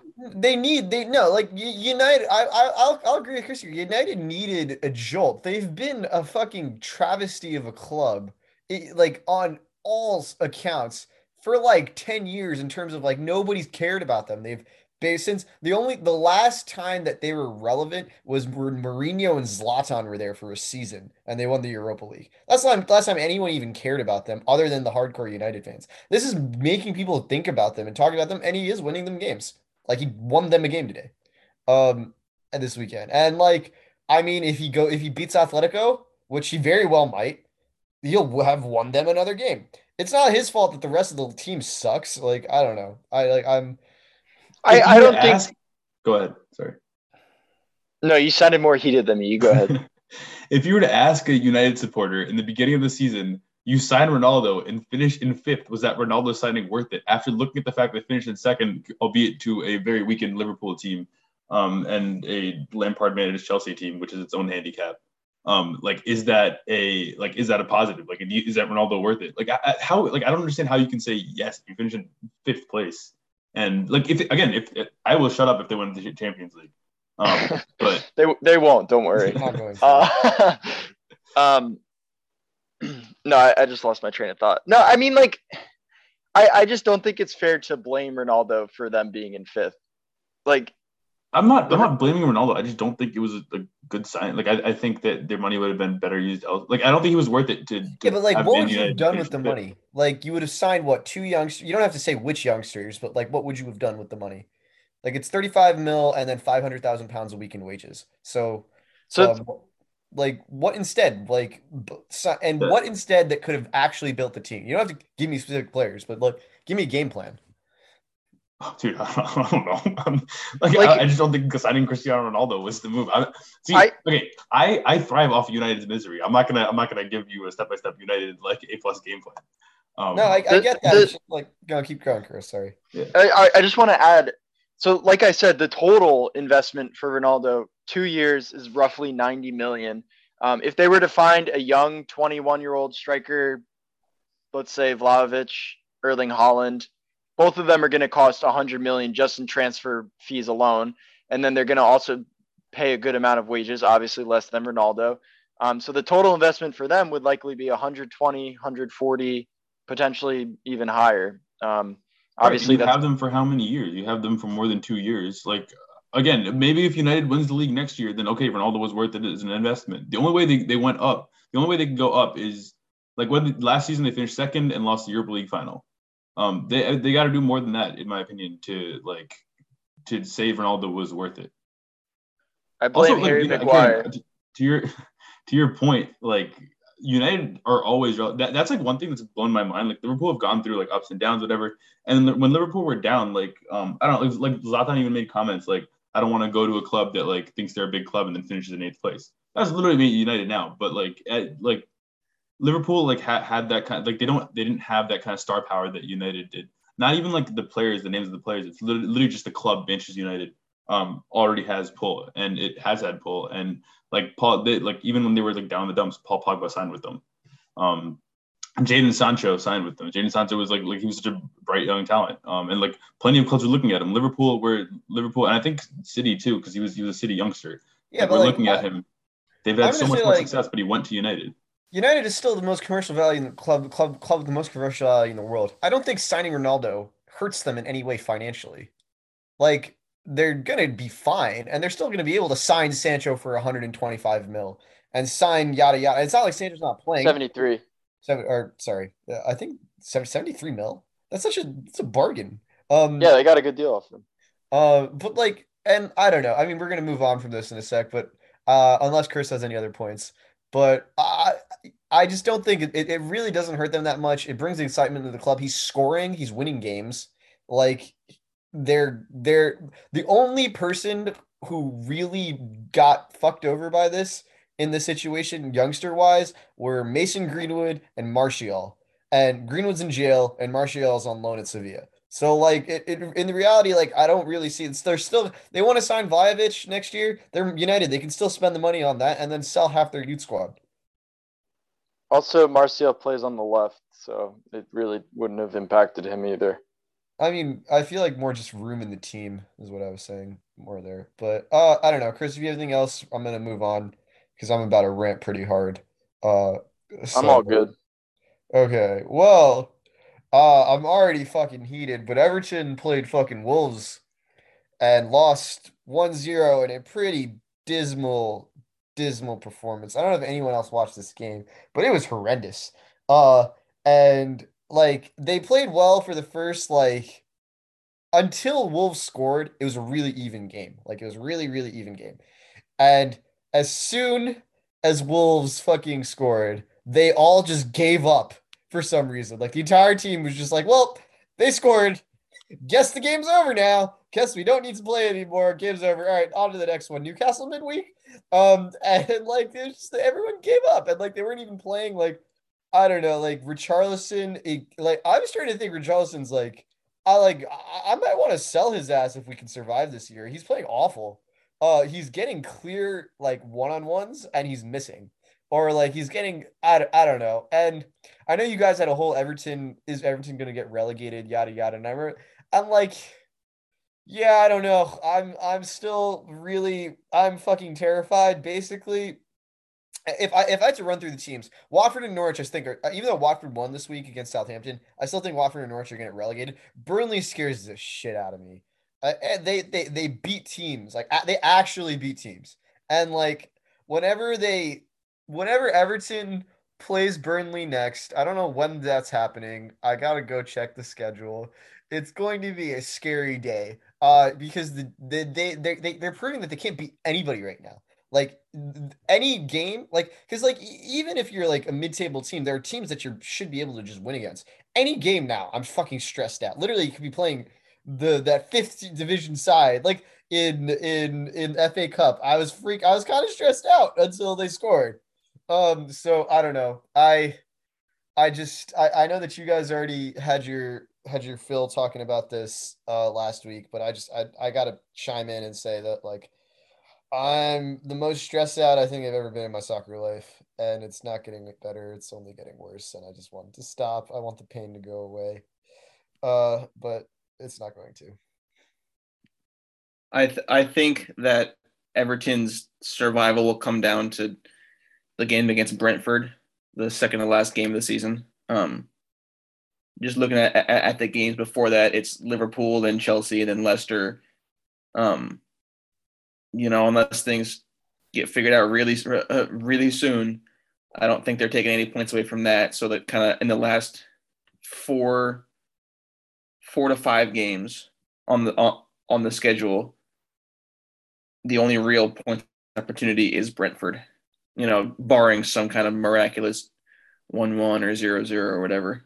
I'll agree with Chris here. United needed a jolt. They've been a fucking travesty of a club, on all accounts for like 10 years in terms of like nobody's cared about them. Since the last time that they were relevant was when Mourinho and Zlatan were there for a season and they won the Europa League. That's the last time anyone even cared about them other than the hardcore United fans. This is making people think about them and talk about them, and he is winning them games. Like he won them a game today. And this weekend. And if he beats Atletico, which he very well might, he'll have won them another game. It's not his fault that the rest of the team sucks. Like, I don't know. I don't think. Go ahead. Sorry. No, you sounded more heated than me. You go ahead. If you were to ask a United supporter in the beginning of the season, you signed Ronaldo and finished in fifth, was that Ronaldo signing worth it? After looking at the fact they finished in second, albeit to a very weakened Liverpool team, and a Lampard-managed Chelsea team, which is its own handicap. Is that a positive? Like, is that Ronaldo worth it? I don't understand how you can say yes, you finished in fifth place. And if I will shut up if they win the Champions League, but they won't. Don't worry. No, I just lost my train of thought. No, I mean, I just don't think it's fair to blame Ronaldo for them being in fifth. I'm not blaming Ronaldo. I just don't think it was a good sign. I think that their money would have been better used. I don't think it was worth it to but what would you have done with the money? You would have signed two youngsters. You don't have to say which youngsters, but what would you have done with the money? It's 35 mil and then 500,000 pounds a week in wages. So what instead? What instead that could have actually built the team? You don't have to give me specific players, but give me a game plan. Dude, I don't know. I just don't think signing Cristiano Ronaldo was the move. I thrive off United's misery. I'm not gonna give you a step-by-step United A+ game plan. No, I get that. Keep going, Chris. Sorry. Yeah. I just want to add. So, like I said, the total investment for Ronaldo 2 years is roughly 90 million. If they were to find a young 21-year-old striker, let's say Vlahovic, Erling Haaland. Both of them are going to cost 100 million just in transfer fees alone. And then they're going to also pay a good amount of wages, obviously less than Ronaldo. So the total investment for them would likely be 120, 140, potentially even higher. Obviously, you have them for how many years? You have them for more than 2 years. Again, maybe if United wins the league next year, then okay, Ronaldo was worth it as an investment. The only way they went up, the only way they can go up is when last season they finished second and lost the Europa League final. They got to do more than that, in my opinion, to say Ronaldo was worth it. I blame Harry Maguire. Again, to your point, United are always that's one thing that's blown my mind. Liverpool have gone through ups and downs, whatever. And when Liverpool were down, I don't know, Zlatan even made comments I don't want to go to a club that thinks they're a big club and then finishes in 8th place. That's literally me United now, but Liverpool had that kind of, they didn't have that kind of star power that United did. Not even the players, the names of the players. It's literally just the club. Manchester United already has pull, and it has had pull. And Paul, even when they were down in the dumps, Paul Pogba signed with them. Jadon Sancho signed with them. Jadon Sancho was he was such a bright young talent. And plenty of clubs were looking at him. Liverpool, and I think City too, because he was a City youngster. Yeah, but we're looking at him. They've had so much more success, but he went to United. United is still the most commercial value in the club with the most commercial value in the world. I don't think signing Ronaldo hurts them in any way financially. They're going to be fine, and they're still going to be able to sign Sancho for 125 mil and sign yada yada. It's not like Sancho's not playing. 73. I think 73 mil. It's a bargain. Yeah, they got a good deal off him. And I don't know. I mean, we're going to move on from this in a sec, but unless Chris has any other points. But I just don't think it really doesn't hurt them that much. It brings excitement to the club. He's scoring, he's winning games. Like they're the only person who really got fucked over by this in this situation, youngster wise, were Mason Greenwood and Martial. And Greenwood's in jail, and Martial's on loan at Sevilla. So like in the reality, like I don't really see it. They're still they want to sign Vlahovic next year. They're United. They can still spend the money on that and then sell half their youth squad. Also, Martial plays on the left, so it really wouldn't have impacted him either. I mean, I feel like more just room in the team is what I was saying more there. But I don't know, Chris. If you have anything else, I'm gonna move on because I'm about to rant pretty hard. Uh, I'm all so good. okay, well, I'm already fucking heated. But Everton played fucking Wolves and lost 1-0 in a pretty dismal performance. I don't know if anyone else watched this game, but it was horrendous. Uh, and like they played well for the first like until Wolves scored, it was a really even game. Like it was really, really even game. And as soon as Wolves fucking scored, they all just gave up for some reason. Like the entire team was just like, well, they scored. Guess the game's over now. Guess we don't need to play anymore. Game's over. All right, on to the next one. Newcastle midweek. And like it's just everyone gave up, and like they weren't even playing. Like I don't know, like Richarlison. Like I was trying to think, Richarlison's like I might want to sell his ass if we can survive this year. He's playing awful. He's getting clear like one-on-ones, and he's missing, or like he's getting I don't know. And I know you guys had a whole Everton. Is Everton going to get relegated? Yada yada. And I'm like, yeah, I don't know. I'm still really I'm fucking terrified. Basically, if I had to run through the teams, Watford and Norwich, I think are even though Watford won this week against Southampton, I still think Watford and Norwich are going to get relegated. Burnley scares the shit out of me. And they beat teams like they actually beat teams, and like whenever they whenever Everton plays Burnley next, I don't know when that's happening. I gotta go check the schedule. It's going to be a scary day. Because they're proving that they can't beat anybody right now. Like any game, like because like even if you're like a mid-table team, there are teams that you should be able to just win against. Any game now, I'm fucking stressed out. Literally, you could be playing that fifth division side, like in FA Cup. I was kind of stressed out until they scored. So I don't know. I know that you guys already had your fill talking about this last week, but I gotta chime in and say that like I'm the most stressed out I think I've ever been in my soccer life, and it's not getting better, it's only getting worse, and I just want it to stop. I want the pain to go away. But it's not going to. I think that Everton's survival will come down to the game against Brentford, the second to last game of the season. Just looking at the games before that, it's Liverpool, then Chelsea, and then Leicester. Unless things get figured out really soon, I don't think they're taking any points away from that. So that kind of in the last four to five games on the schedule, the only real point opportunity is Brentford. Barring some kind of miraculous 1-1 or 0-0 or whatever.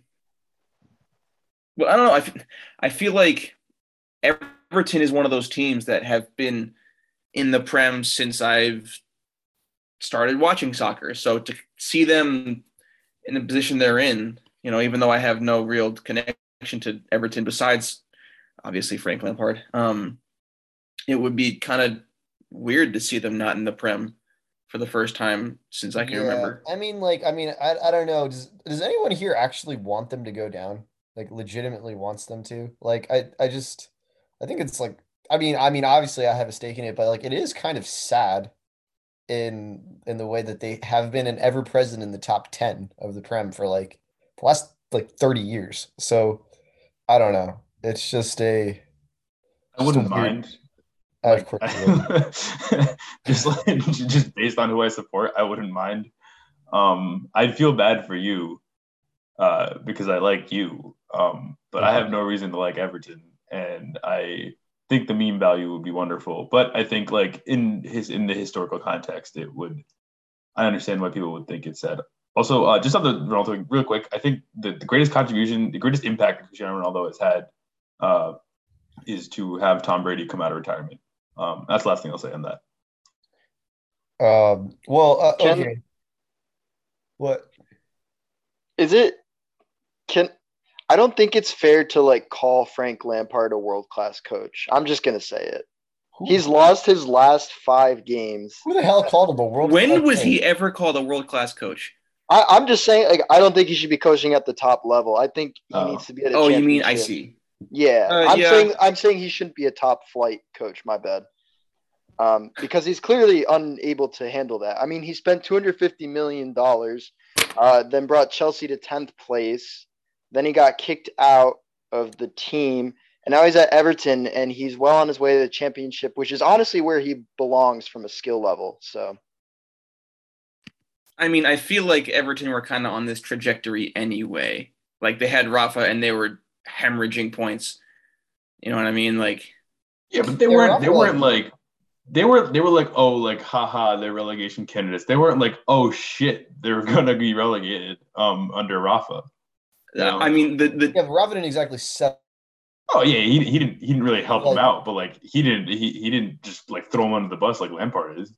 But I don't know. I feel like Everton is one of those teams that have been in the Prem since I've started watching soccer. So to see them in the position they're in, even though I have no real connection to Everton besides obviously Frank Lampard, it would be kind of weird to see them not in the Prem for the first time since I can remember. I don't know. Does anyone here actually want them to go down? Like legitimately wants them to? Like I think it's like obviously I have a stake in it, but like it is kind of sad in the way that they have been and ever present in the top 10 of the Prem for like the last like 30 years. So I don't know. It's just I wouldn't mind. Of course. just based on who I support, I wouldn't mind. I'd feel bad for you because I like you. But I have no reason to like Everton, and I think the meme value would be wonderful. But I think like in the historical context, it would. I understand why people would think it's sad. Also, just on the Ronaldo thing, real quick, I think the greatest contribution, the greatest impact Cristiano Ronaldo has had is to have Tom Brady come out of retirement. That's the last thing I'll say on that. Okay. What? Is it? I don't think it's fair to like call Frank Lampard a world-class coach. I'm just gonna say it. He's lost his last 5 games. Who the hell called him a world? When was he ever called a world-class coach? I'm just saying, like, I don't think he should be coaching at the top level. I think he needs to be at a championship. You mean I see. Yeah, I'm saying he shouldn't be a top flight coach. My bad. Because he's clearly unable to handle that. I mean, he spent $250 million, then brought Chelsea to 10th place. Then he got kicked out of the team, and now he's at Everton, and he's well on his way to the championship, which is honestly where he belongs from a skill level. So, I mean, I feel like Everton were kind of on this trajectory anyway. Like, they had Rafa, and they were hemorrhaging points. You know what I mean? Like, yeah, but they weren't like, oh, like, haha, they're relegation candidates. They weren't like, oh shit, they're gonna be relegated under Rafa. You know? I mean, but Rafa didn't exactly set. Oh yeah, he didn't really help him out, but like he didn't just like throw him under the bus like Lampard is.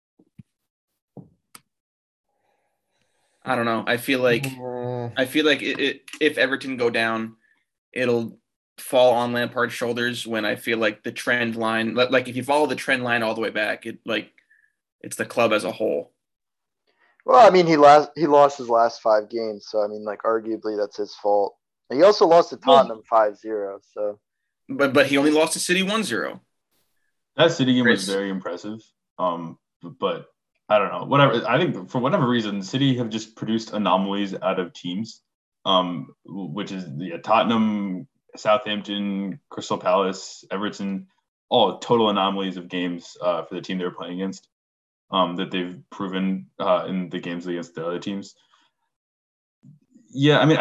I don't know. I feel like if Everton go down, it'll fall on Lampard's shoulders. When I feel like the trend line, like if you follow the trend line all the way back, it's the club as a whole. Well, I mean, he lost his last 5 games, so I mean, like, arguably that's his fault. He also lost to Tottenham 5-0. So, but he only lost to City 1-0. That City game was very impressive. But I don't know. Whatever. I think for whatever reason, City have just produced anomalies out of teams. Which is Tottenham, Southampton, Crystal Palace, Everton, all total anomalies of games for the team they were playing against. That they've proven in the games against the other teams. Yeah, I mean,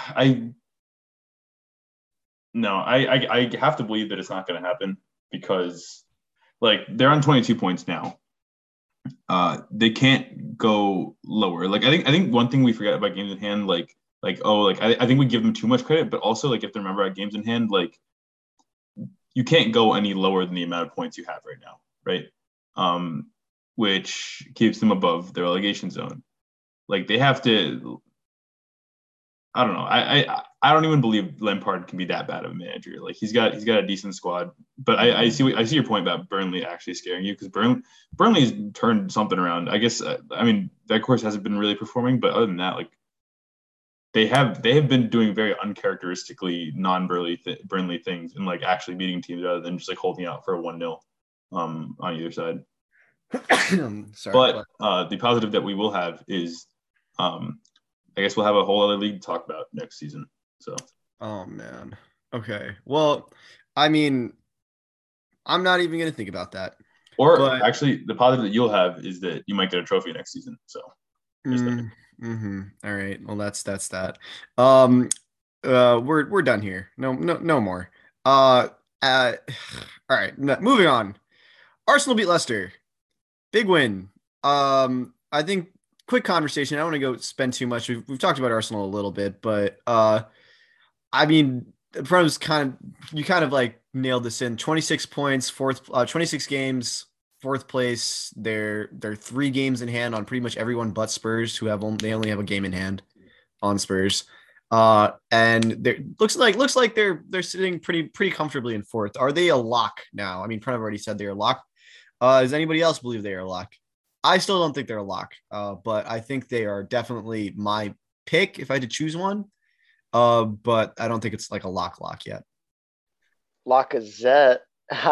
I have to believe that it's not going to happen because, like, they're on 22 points now. They can't go lower. Like, I think one thing we forget about games in hand, I think we give them too much credit, but also, like, if they remember our games in hand, like, you can't go any lower than the amount of points you have right now, right? Which keeps them above the relegation zone. Like, they have to. I don't know. I don't even believe Lampard can be that bad of a manager. Like, he's got a decent squad, but I see your point about Burnley actually scaring you because Burnley's turned something around. I guess I mean that course hasn't been really performing, but other than that, like they have been doing very uncharacteristically Burnley things and like actually beating teams rather than just like holding out for a 1-0 on either side. Sorry, but the positive that we will have is I guess we'll have a whole other league to talk about next season. So. Oh man. Okay. Well, I mean, I'm not even going to think about that. Actually, the positive that you'll have is that you might get a trophy next season. So. All right. Well, that's that. We're done here. No more. All right. Moving on. Arsenal beat Leicester. Big win. I think. Quick conversation. I don't want to go spend too much. We've talked about Arsenal a little bit, but I mean, the problem is you kind of like nailed this in. 26 points, 26 games, 4th place. They're 3 games in hand on pretty much everyone but Spurs, who they only have a game in hand on Spurs. And looks like they're sitting pretty comfortably in 4th. Are they a lock now? I mean, Pranav already said they're a lock. Does anybody else believe they are a lock? I still don't think they're a lock, but I think they are definitely my pick if I had to choose one. But I don't think it's like a lock yet. Lacazette.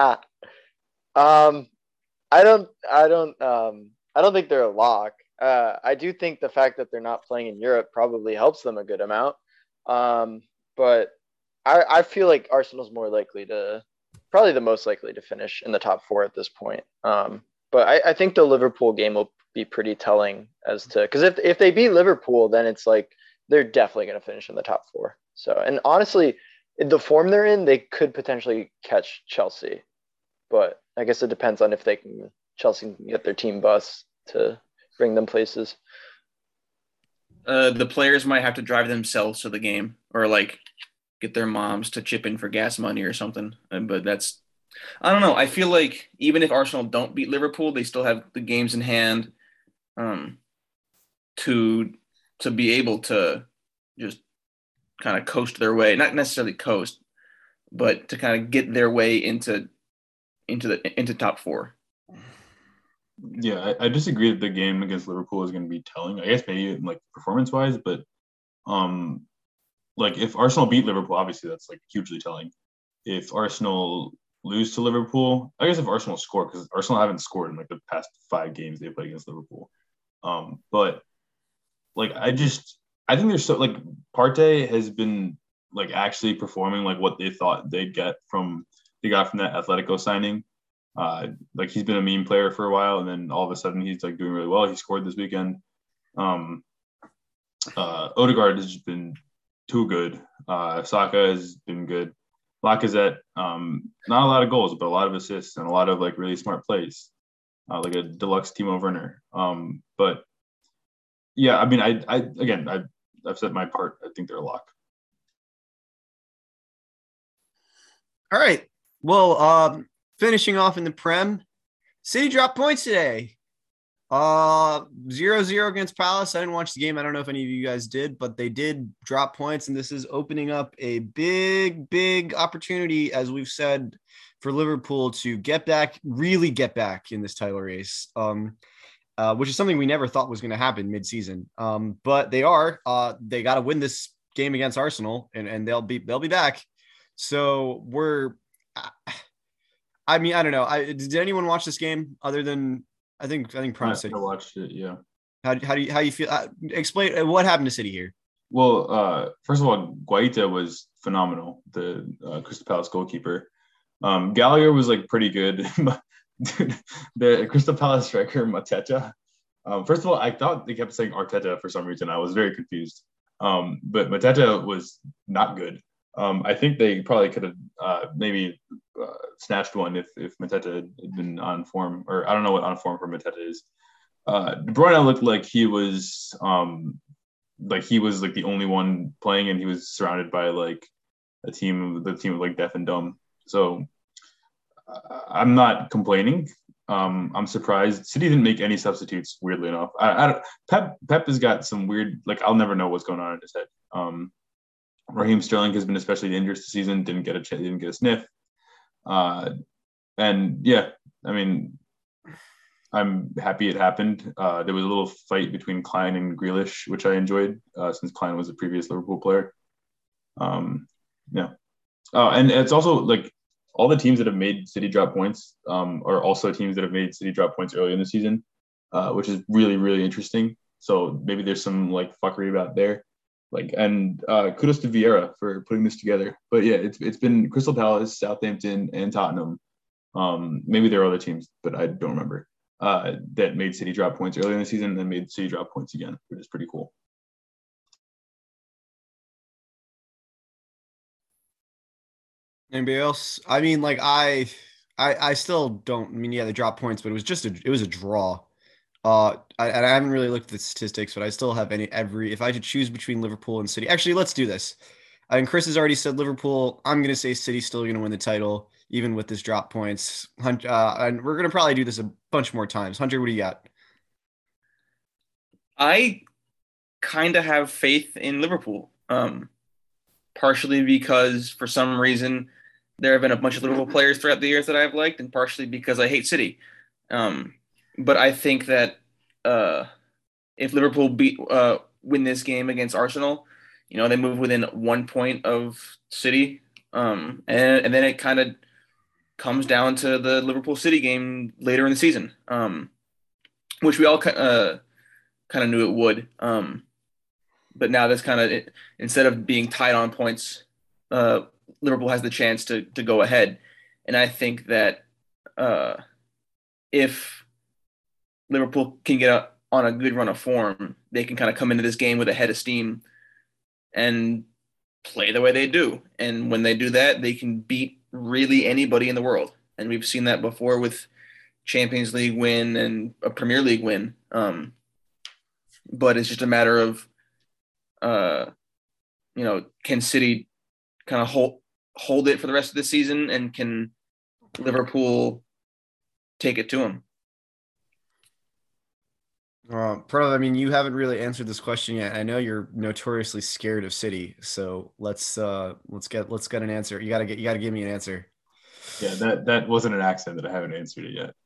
I don't think they're a lock. I do think the fact that they're not playing in Europe probably helps them a good amount. But I feel like Arsenal's probably the most likely to finish in the top 4 at this point. But I think the Liverpool game will be pretty telling as to because if they beat Liverpool, then it's like they're definitely going to finish in the top 4. So, and honestly, the form they're in, they could potentially catch Chelsea. But I guess it depends on if Chelsea can get their team bus to bring them places. The players might have to drive themselves to the game or like get their moms to chip in for gas money or something. But that's, I don't know. I feel like even if Arsenal don't beat Liverpool, they still have the games in hand to be able to just kind of coast their way, not necessarily coast, but to kind of get their way into top four. Yeah, I disagree that the game against Liverpool is going to be telling. I guess maybe like performance wise, but like if Arsenal beat Liverpool, obviously that's like hugely telling. If Arsenal lose to Liverpool, I guess if Arsenal score, because Arsenal haven't scored in like the past 5 games they played against Liverpool. But like I think there's so like Partey has been like actually performing like what they thought they got from that Atletico signing. Like he's been a meme player for a while, and then all of a sudden he's like doing really well. He scored this weekend. Odegaard has just been too good. Saka has been good. Lacazette, not a lot of goals, but a lot of assists and a lot of like really smart plays, like a deluxe Timo Werner. But yeah, I mean, I've said my part. I think they're a lock. All right. Well, finishing off in the Prem, City dropped points today. 0-0 against Palace. I didn't watch the game. I don't know if any of you guys did, but they did drop points, and this is opening up a big opportunity, as we've said, for Liverpool to really get back in this title race, which is something we never thought was going to happen mid-season. But they are. They got to win this game against Arsenal, and they'll be back. So I mean, I don't know. Did anyone watch this game other than I think Prime City? I watched it. Yeah. How you feel? Explain what happened to City here. Well, first of all, Guaita was phenomenal. The Crystal Palace goalkeeper. Gallagher was like pretty good. The Crystal Palace striker Mateta. First of all, I thought they kept saying Arteta for some reason. I was very confused. But Mateta was not good. I think they probably could have maybe snatched one if Mateta had been on form, or I don't know what on form for Mateta is. De Bruyne looked like he was like the only one playing, and he was surrounded by like the team of like deaf and dumb. So I'm not complaining. I'm surprised City didn't make any substitutes. Weirdly enough, Pep has got some weird, like I'll never know what's going on in his head. Raheem Sterling has been especially dangerous this season. Didn't get a sniff. And yeah, I mean, I'm happy it happened. There was a little fight between Klein and Grealish, which I enjoyed, since Klein was a previous Liverpool player. Yeah. And it's also like all the teams that have made City drop points are also teams that have made City drop points early in the season, which is really, really interesting. So maybe there's some like fuckery about there. Like, and kudos to Vieira for putting this together. But yeah, it's been Crystal Palace, Southampton, and Tottenham. Maybe there are other teams, but I don't remember, that made City drop points early in the season and then made City drop points again, which is pretty cool. Anybody else? I mean, like I still don't. I mean, yeah, they dropped points, but it was a draw. I haven't really looked at the statistics, but I still have if I could choose between Liverpool and City. Actually, let's do this. I think Chris has already said Liverpool. I'm going to say City's still going to win the title, even with this drop points. And we're going to probably do this a bunch more times. Hunter, what do you got? I kind of have faith in Liverpool, partially because for some reason there have been a bunch of Liverpool players throughout the years that I've liked, and partially because I hate City. But I think that if Liverpool win this game against Arsenal, they move within 1 point of City, and then it kind of comes down to the Liverpool City game later in the season, which we all kind of knew it would. But now that's kind of instead of being tied on points, Liverpool has the chance to go ahead, and I think that if Liverpool can get on a good run of form, they can kind of come into this game with a head of steam and play the way they do. And when they do that, they can beat really anybody in the world. And we've seen that before with Champions League win and a Premier League win. But it's just a matter of can City kind of hold it for the rest of the season, and can Liverpool take it to them? Pranav, I mean, you haven't really answered this question yet. I know you're notoriously scared of City, so let's get an answer. You gotta give me an answer. Yeah, that wasn't an accent that I haven't answered it yet.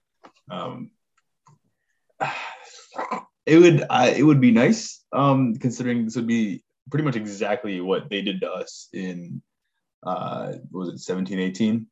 It would be nice, considering this would be pretty much exactly what they did to us in what was it, 17-18?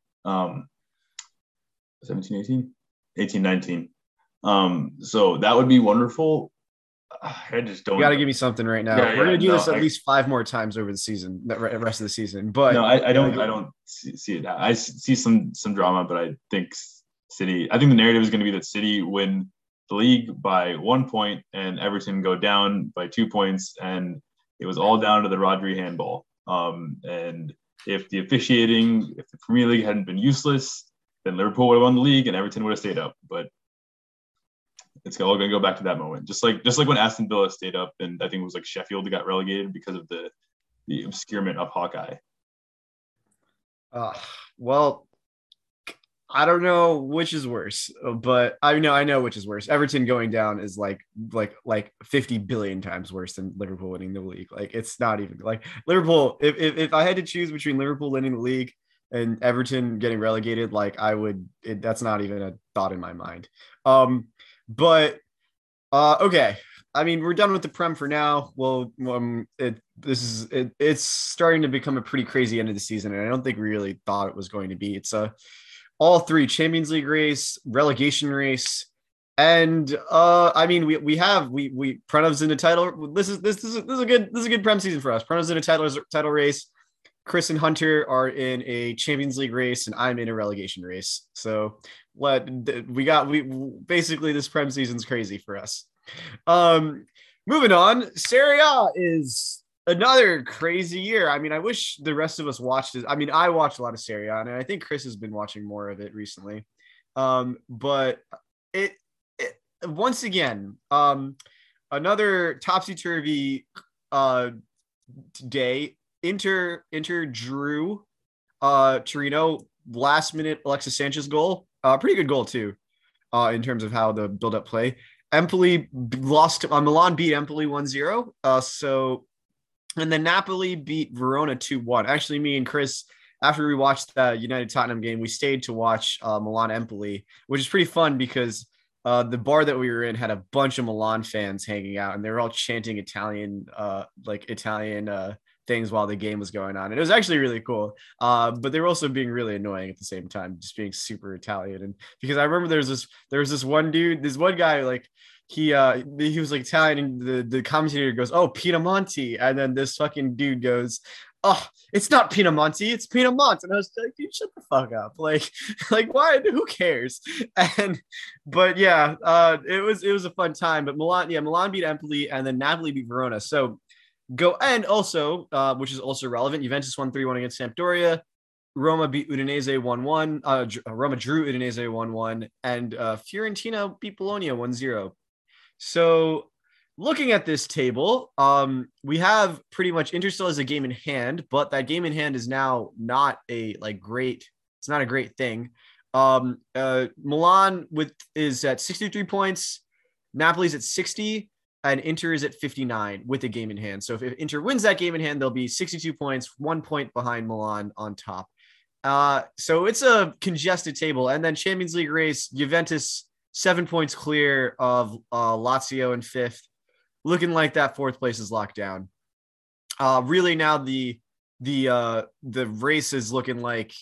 17-18? 18-19. So that would be wonderful. I just don't. You got to give me something right now. We're gonna do this at least 5 more times over the season, the rest of the season. But no, I don't see it. I see some drama, but I think City. I think the narrative is going to be that City win the league by 1 point and Everton go down by 2 points, and it was all down to the Rodri handball. And if the Premier League hadn't been useless, then Liverpool would have won the league and Everton would have stayed up. But it's all going to go back to that moment. Just like when Aston Villa stayed up, and I think it was like Sheffield got relegated because of the obscurement of Hawkeye. Well, I don't know which is worse, but I know which is worse. Everton going down is like 50 billion times worse than Liverpool winning the league. Like, it's not even like Liverpool. If I had to choose between Liverpool winning the league and Everton getting relegated, like that's not even a thought in my mind. But okay. I mean, we're done with the Prem for now. Well, it's starting to become a pretty crazy end of the season, and I don't think we really thought it was going to be. It's all 3 Champions League race, relegation race, and I mean, we Prenav's in the title. This is a good Prem season for us. Prenav's in a title race. Chris and Hunter are in a Champions League race, and I'm in a relegation race. So basically this Prem season's crazy for us. Moving on, Serie A is another crazy year. I mean, I wish the rest of us watched it. I mean, I watched a lot of Serie A, and I think Chris has been watching more of it recently. But it once again, another topsy-turvy day. Inter drew Torino, last minute Alexis Sanchez goal. Pretty good goal too, in terms of how the build-up play. Empoli lost. Milan beat Empoli 1-0. And then Napoli beat Verona 2-1. Actually, me and Chris, after we watched the United Tottenham game, we stayed to watch Milan Empoli, which is pretty fun because the bar that we were in had a bunch of Milan fans hanging out, and they were all chanting Italian things while the game was going on, and it was actually really cool. But they were also being really annoying at the same time, just being super Italian. And because I remember there was this one guy, like he was like Italian, and the commentator goes, "Oh, Piemonte," and then this fucking dude goes, "Oh, it's not Piemonte, it's Piedmont." And I was like, "Dude, shut the fuck up!" Like why? Who cares? But yeah, it was a fun time. But Milan beat Empoli, and then Napoli beat Verona. So. And also, which is also relevant, Juventus won 3-1 against Sampdoria. Roma beat Udinese 1-1. Roma drew Udinese 1-1, and Fiorentina beat Bologna 1-0. So, looking at this table, we have pretty much Inter still has a game in hand, but that game in hand is now not a great. It's not a great thing. Milan is at 63 points. Napoli's at 60. And Inter is at 59 with a game in hand. So if Inter wins that game in hand, they'll be 62 points, 1 point behind Milan on top. So it's a congested table. And then Champions League race, Juventus 7 points clear of Lazio in 5th. Looking like that 4th place is locked down. Really now the race is looking like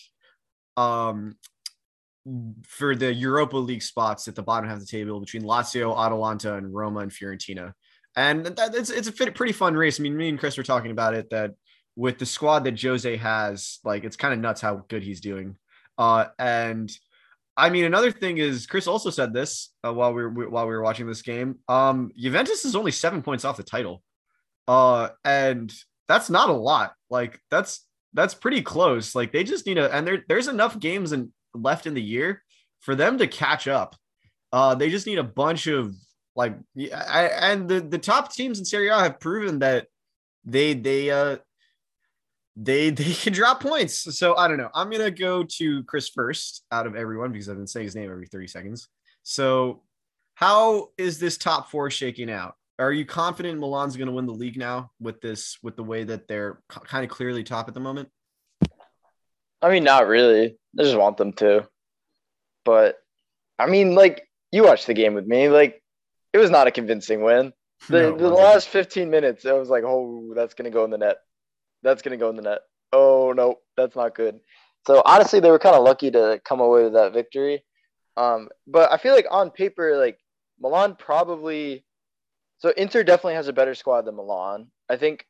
for the Europa League spots at the bottom half of the table between Lazio, Atalanta, and Roma and Fiorentina. And it's a pretty fun race. I mean, me and Chris were talking about it, that with the squad that Jose has, like, it's kind of nuts how good he's doing. And I mean, another thing is, Chris also said this while we were watching this game. Juventus is only 7 points off the title. And that's not a lot. Like, that's pretty close. Like, they just need and there's enough games left in the year for them to catch up. They just need a bunch of and the top teams in Serie A have proven that they can drop points. So I don't know. I'm gonna go to Chris first out of everyone because I've been saying his name every 30 seconds. So how is this top four shaking out? Are you confident Milan's going to win the league now with the way that they're kind of clearly top at the moment? I mean, not really. I just want them to. But I mean, like, you watched the game with me. Like, it was not a convincing win. The last 15 minutes, I was like, oh, that's going to go in the net. That's going to go in the net. Oh, no, that's not good. So, honestly, they were kind of lucky to come away with that victory. But I feel like on paper, like, Milan probably – so Inter definitely has a better squad than Milan. I think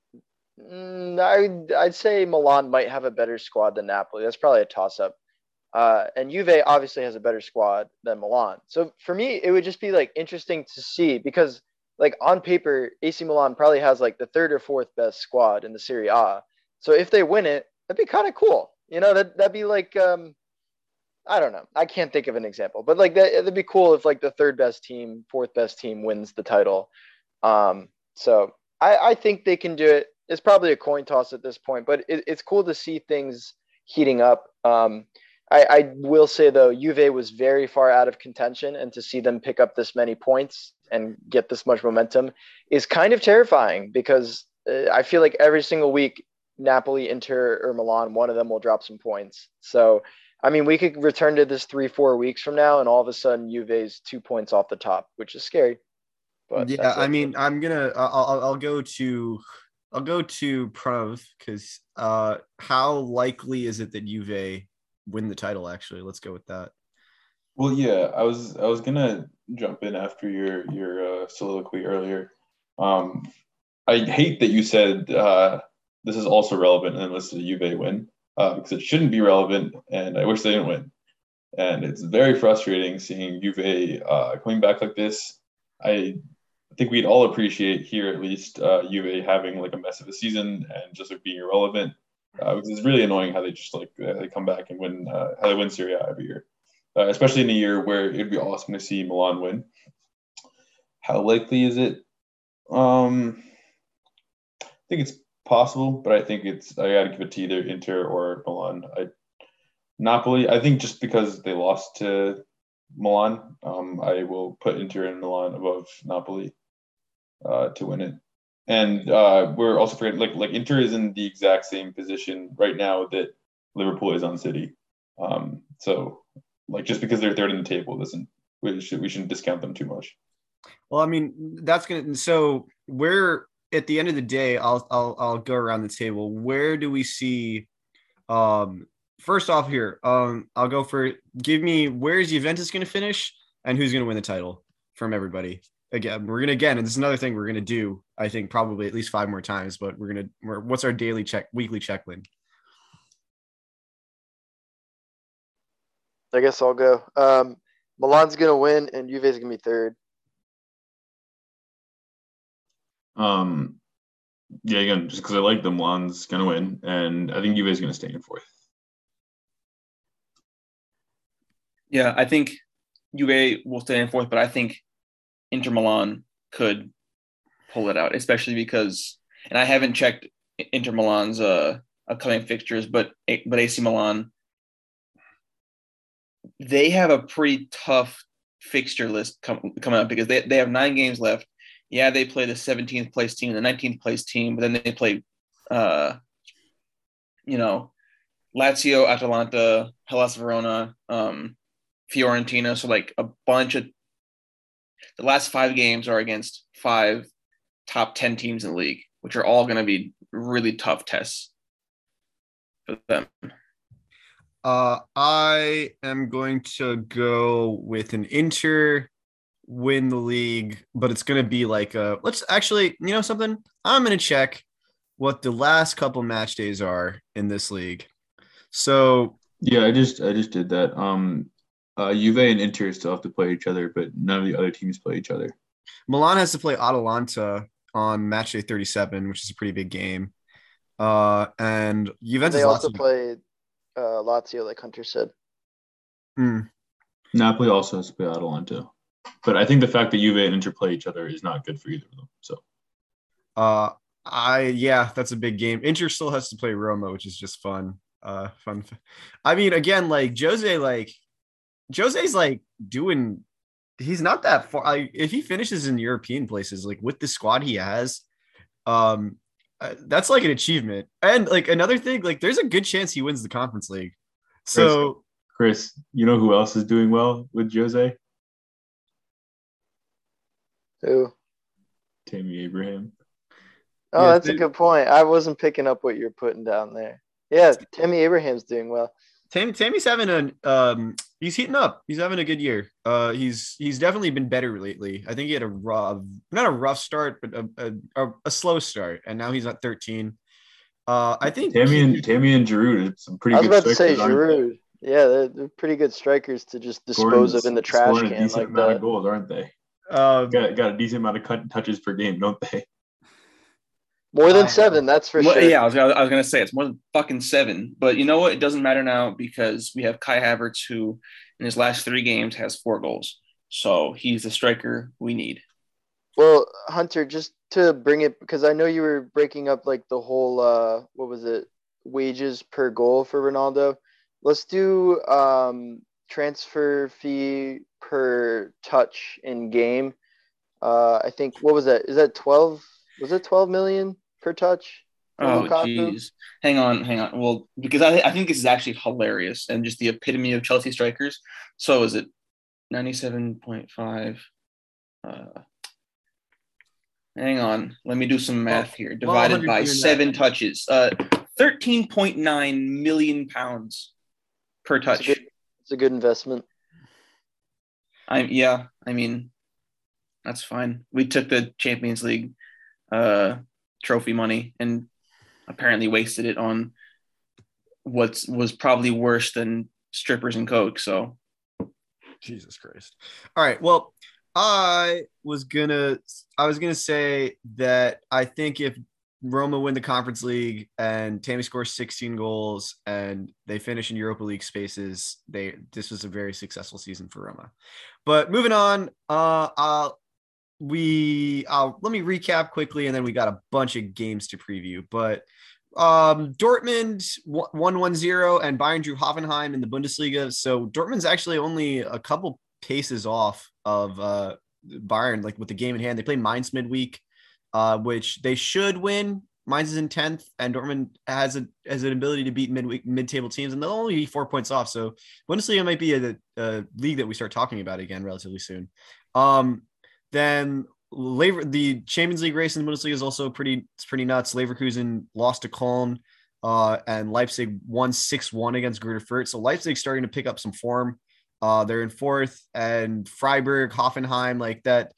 I'd say Milan might have a better squad than Napoli. That's probably a toss-up. And Juve obviously has a better squad than Milan. So for me, it would just be like interesting to see because like on paper, AC Milan probably has like the third or fourth best squad in the Serie A. So if they win it, that'd be kind of cool. You know, that'd be like I don't know. I can't think of an example, but like that'd be cool if like the third best team, fourth best team wins the title. So I think they can do it. It's probably a coin toss at this point, but it's cool to see things heating up. I will say though, Juve was very far out of contention, and to see them pick up this many points and get this much momentum is kind of terrifying because I feel like every single week, Napoli, Inter, or Milan, one of them will drop some points. So, I mean, we could return to this 3-4 weeks from now, and all of a sudden, Juve's 2 points off the top, which is scary. But yeah, I mean, I'll go to Pranav because how likely is it that Juve win the title? Actually, let's go with that. Well, yeah, I was gonna jump in after your soliloquy earlier. I hate that you said this is also relevant and then listed a Juve win because it shouldn't be relevant, and I wish they didn't win. And it's very frustrating seeing Juve coming back like this. I think we'd all appreciate here at least Juve having like a mess of a season and just like being irrelevant. Because it's really annoying how they just like they come back and win how they win Serie A every year, especially in a year where it'd be awesome to see Milan win. How likely is it? I think it's possible, but I think I got to give it to either Inter or Milan. Napoli, I think just because they lost to Milan, I will put Inter and Milan above Napoli to win it. And we're also forgetting, like Inter is in the exact same position right now that Liverpool is on City. So, like, just because they're third in the table we shouldn't discount them too much. Well, I mean, that's gonna. So, where at the end of the day, I'll go around the table. Where do we see? First off, here, I'll go for. Give me where's Juventus going to finish and who's going to win the title from everybody. Again, and this is another thing we're gonna do. I think probably at least 5 more times, but what's our weekly check, Lynn? I guess I'll go. Milan's gonna win, and Juve's gonna be third. Yeah, again, just because I like them, Milan's gonna win, and I think Juve's gonna stay in fourth. Yeah, I think Juve will stay in fourth, but I think Inter Milan could pull it out, especially because, and I haven't checked Inter Milan's upcoming fixtures, but AC Milan, they have a pretty tough fixture list coming up because they have 9 games left. Yeah, they play the 17th place team, the 19th place team, but then they play, Lazio, Atalanta, Hellas Verona, Fiorentina. So like a bunch of the last 5 games are against 5 top 10 teams in the league, which are all going to be really tough tests for them. I am going to go with an Inter win the league, but it's going to be like let's actually, something? I'm going to check what the last couple match days are in this league. So yeah, I just did that. Juve and Inter still have to play each other, but none of the other teams play each other. Milan has to play Atalanta on match day 37, which is a pretty big game. And Juventus. They also play Lazio, like Hunter said. Napoli also has to play Atalanta, but I think the fact that Juve and Inter play each other is not good for either of them. So, Yeah, that's a big game. Inter still has to play Roma, which is just fun. Fun. I mean, again, like Jose's like doing. He's not that far. If he finishes in European places, like with the squad he has, um, that's like an achievement. And like another thing, like there's a good chance he wins the Conference League. So, Chris, you know who else is doing well with Jose? Who? Tammy Abraham. Oh, Yeah, that's a good point. I wasn't picking up what you're putting down there. Yeah, Tammy Abraham's doing well. Tammy's having he's heating up. He's having a good year. He's definitely been better lately. I think he had not a rough start, but a slow start, and now he's at 13. I think Tammy and Giroud, it's some pretty I was good about to say strikers, aren't they? Giroud. Yeah, they're pretty good strikers to just dispose of in the trash Scoring a can decent like amount of that. goals, aren't they? um, Got a decent amount of touches per game, don't they? More than 7, that's for Well, sure. yeah, I was gonna say it's more than fucking 7. But you know what? It doesn't matter now because we have Kai Havertz, who in his last 3 games has 4 goals. So he's the striker we need. Well, Hunter, just to bring it, because I know you were breaking up like the whole what was it, wages per goal for Ronaldo. Let's do transfer fee per touch in game. I think, what was that? Is that 12? Was it 12 million per touch for Oh, Lukaku? jeez. Hang on. Well, because I think this is actually hilarious and just the epitome of Chelsea strikers. So is it 97.5? Hang on. Let me do some math here. Divided by 7 touches. 13.9 million pounds per touch. It's a good investment. I mean, that's fine. We took the Champions League trophy money and apparently wasted it on what was probably worse than strippers and coke. So, Jesus Christ! All right, well, I was gonna say that I think if Roma win the Conference League and Tammy scores 16 goals and they finish in Europa League spaces, this was a very successful season for Roma. But moving on, let me recap quickly, and then we got a bunch of games to preview. But Dortmund 1-1-0 and Bayern drew Hoffenheim in the Bundesliga. So Dortmund's actually only a couple paces off of Bayern, like with the game in hand. They play Mainz midweek, which they should win. Mainz is in 10th, and Dortmund has an ability to beat mid-table teams, and they'll only be 4 points off. So Bundesliga might be a league that we start talking about again relatively soon. Then the Champions League race in the Bundesliga is also pretty nuts. Leverkusen lost to Köln, and Leipzig won 6-1 against Greuther Fürth. So Leipzig's starting to pick up some form. They're in 4th, and Freiburg, Hoffenheim, like that.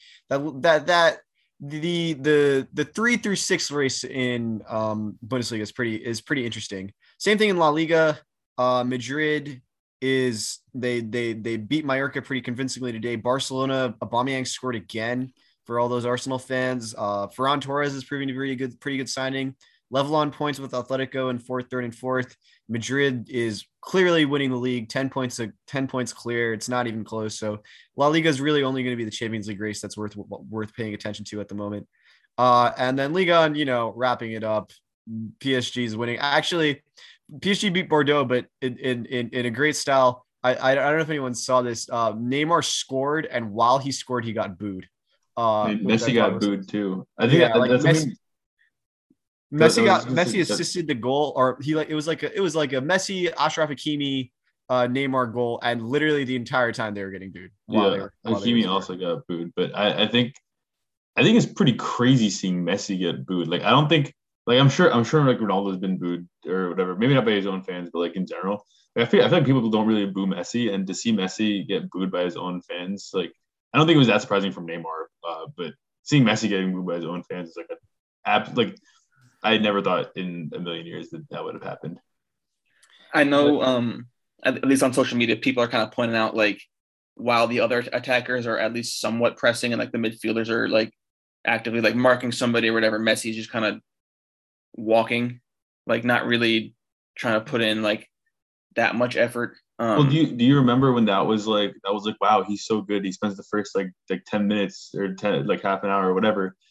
The 3 through 6 race in Bundesliga is pretty interesting. Same thing in La Liga. Madrid is they beat Mallorca pretty convincingly today. Barcelona, Aubameyang scored again for all those Arsenal fans. Ferran Torres is proving to be pretty good signing. Level on points with Atletico in 4th, 3rd, and 4th. Madrid is clearly winning the league, 10 points clear. It's not even close. So La Liga is really only going to be the Champions League race that's worth paying attention to at the moment. And then Liga, wrapping it up. PSG is winning. Actually, PSG beat Bordeaux, but in a great style. I don't know if anyone saw this. Neymar scored, and while he scored, he got booed. Messi got booed too. I think Messi assisted the goal, or it was like a Messi, Ashraf Hakimi, Neymar goal, and literally the entire time they were getting booed. Hakimi also got booed, but I think it's pretty crazy seeing Messi get booed. Like I don't think. Like I'm sure like Ronaldo's been booed or whatever, maybe not by his own fans, but like in general. Like, I feel like people don't really boo Messi, and to see Messi get booed by his own fans, like I don't think it was that surprising from Neymar. But seeing Messi getting booed by his own fans is like I never thought in a million years that would have happened. I know, at least on social media, people are kind of pointing out like while the other attackers are at least somewhat pressing, and like the midfielders are like actively like marking somebody or whatever, Messi's just kind of walking, like not really trying to put in like that much effort. Well, do you remember when that was like wow, he's so good, he spends the first like 10 minutes or 10 like half an hour or whatever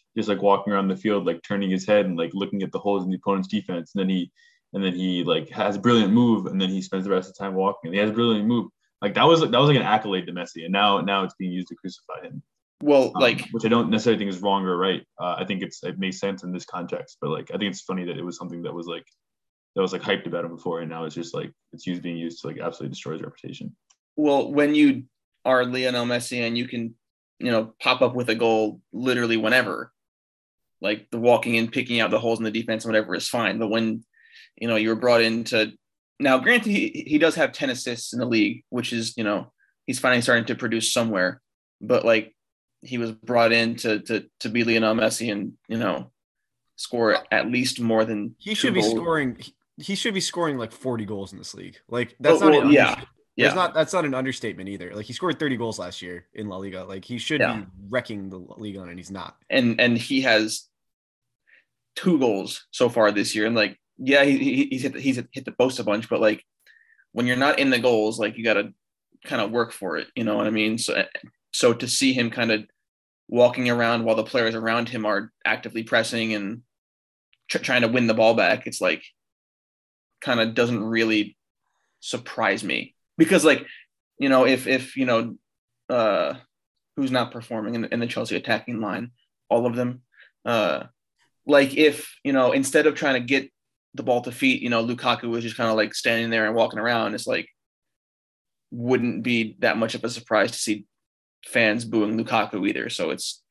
just like walking around the field, like turning his head and like looking at the holes in the opponent's defense. And then he like has a brilliant move, and then he spends the rest of the time walking. And he has a brilliant move. Like that was like an accolade to Messi, and now it's being used to crucify him. Well, which I don't necessarily think is wrong or right. I think it makes sense in this context, but like I think it's funny that it was something that was hyped about him before, and now it's just like it's being used to like absolutely destroy his reputation. Well, when you are Lionel Messi and you can, pop up with a goal literally whenever, like the walking in, picking out the holes in the defense, whatever is fine. But when, you were brought in to, now granted he does have 10 assists in the league, which is, he's finally starting to produce somewhere, but like he was brought in to be Lionel Messi and, score at least more than he should be scoring. He should be scoring like 40 goals in this league. Like that's that's not an understatement either. Like he scored 30 goals last year in La Liga. Like he should be wrecking the league on, and he's not. And he has 2 goals so far this year. And like, yeah, he's hit the post a bunch, but like when you're not in the goals, like you got to kind of work for it. You know what I mean? So to see him kind of walking around while the players around him are actively pressing and trying to win the ball back, it's like kind of doesn't really surprise me, because like, if who's not performing in the Chelsea attacking line, all of them, like if, instead of trying to get the ball to feet, Lukaku was just kind of like standing there and walking around, it's like, wouldn't be that much of a surprise to see fans booing Lukaku either. So it's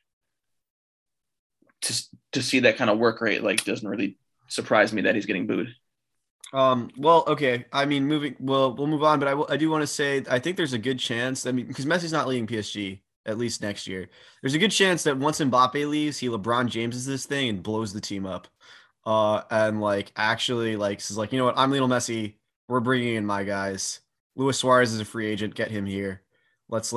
to see that kind of work rate, like doesn't really surprise me that he's getting booed. Well, okay. I mean, we'll move on, but I do want to say, I think there's a good chance, because Messi's not leaving PSG at least next year. There's a good chance that once Mbappe leaves, he LeBron Jameses this thing and blows the team up. And like actually like says like, you know what, I'm Lionel Messi. We're bringing in my guys. Luis Suarez is a free agent. Get him here. Let's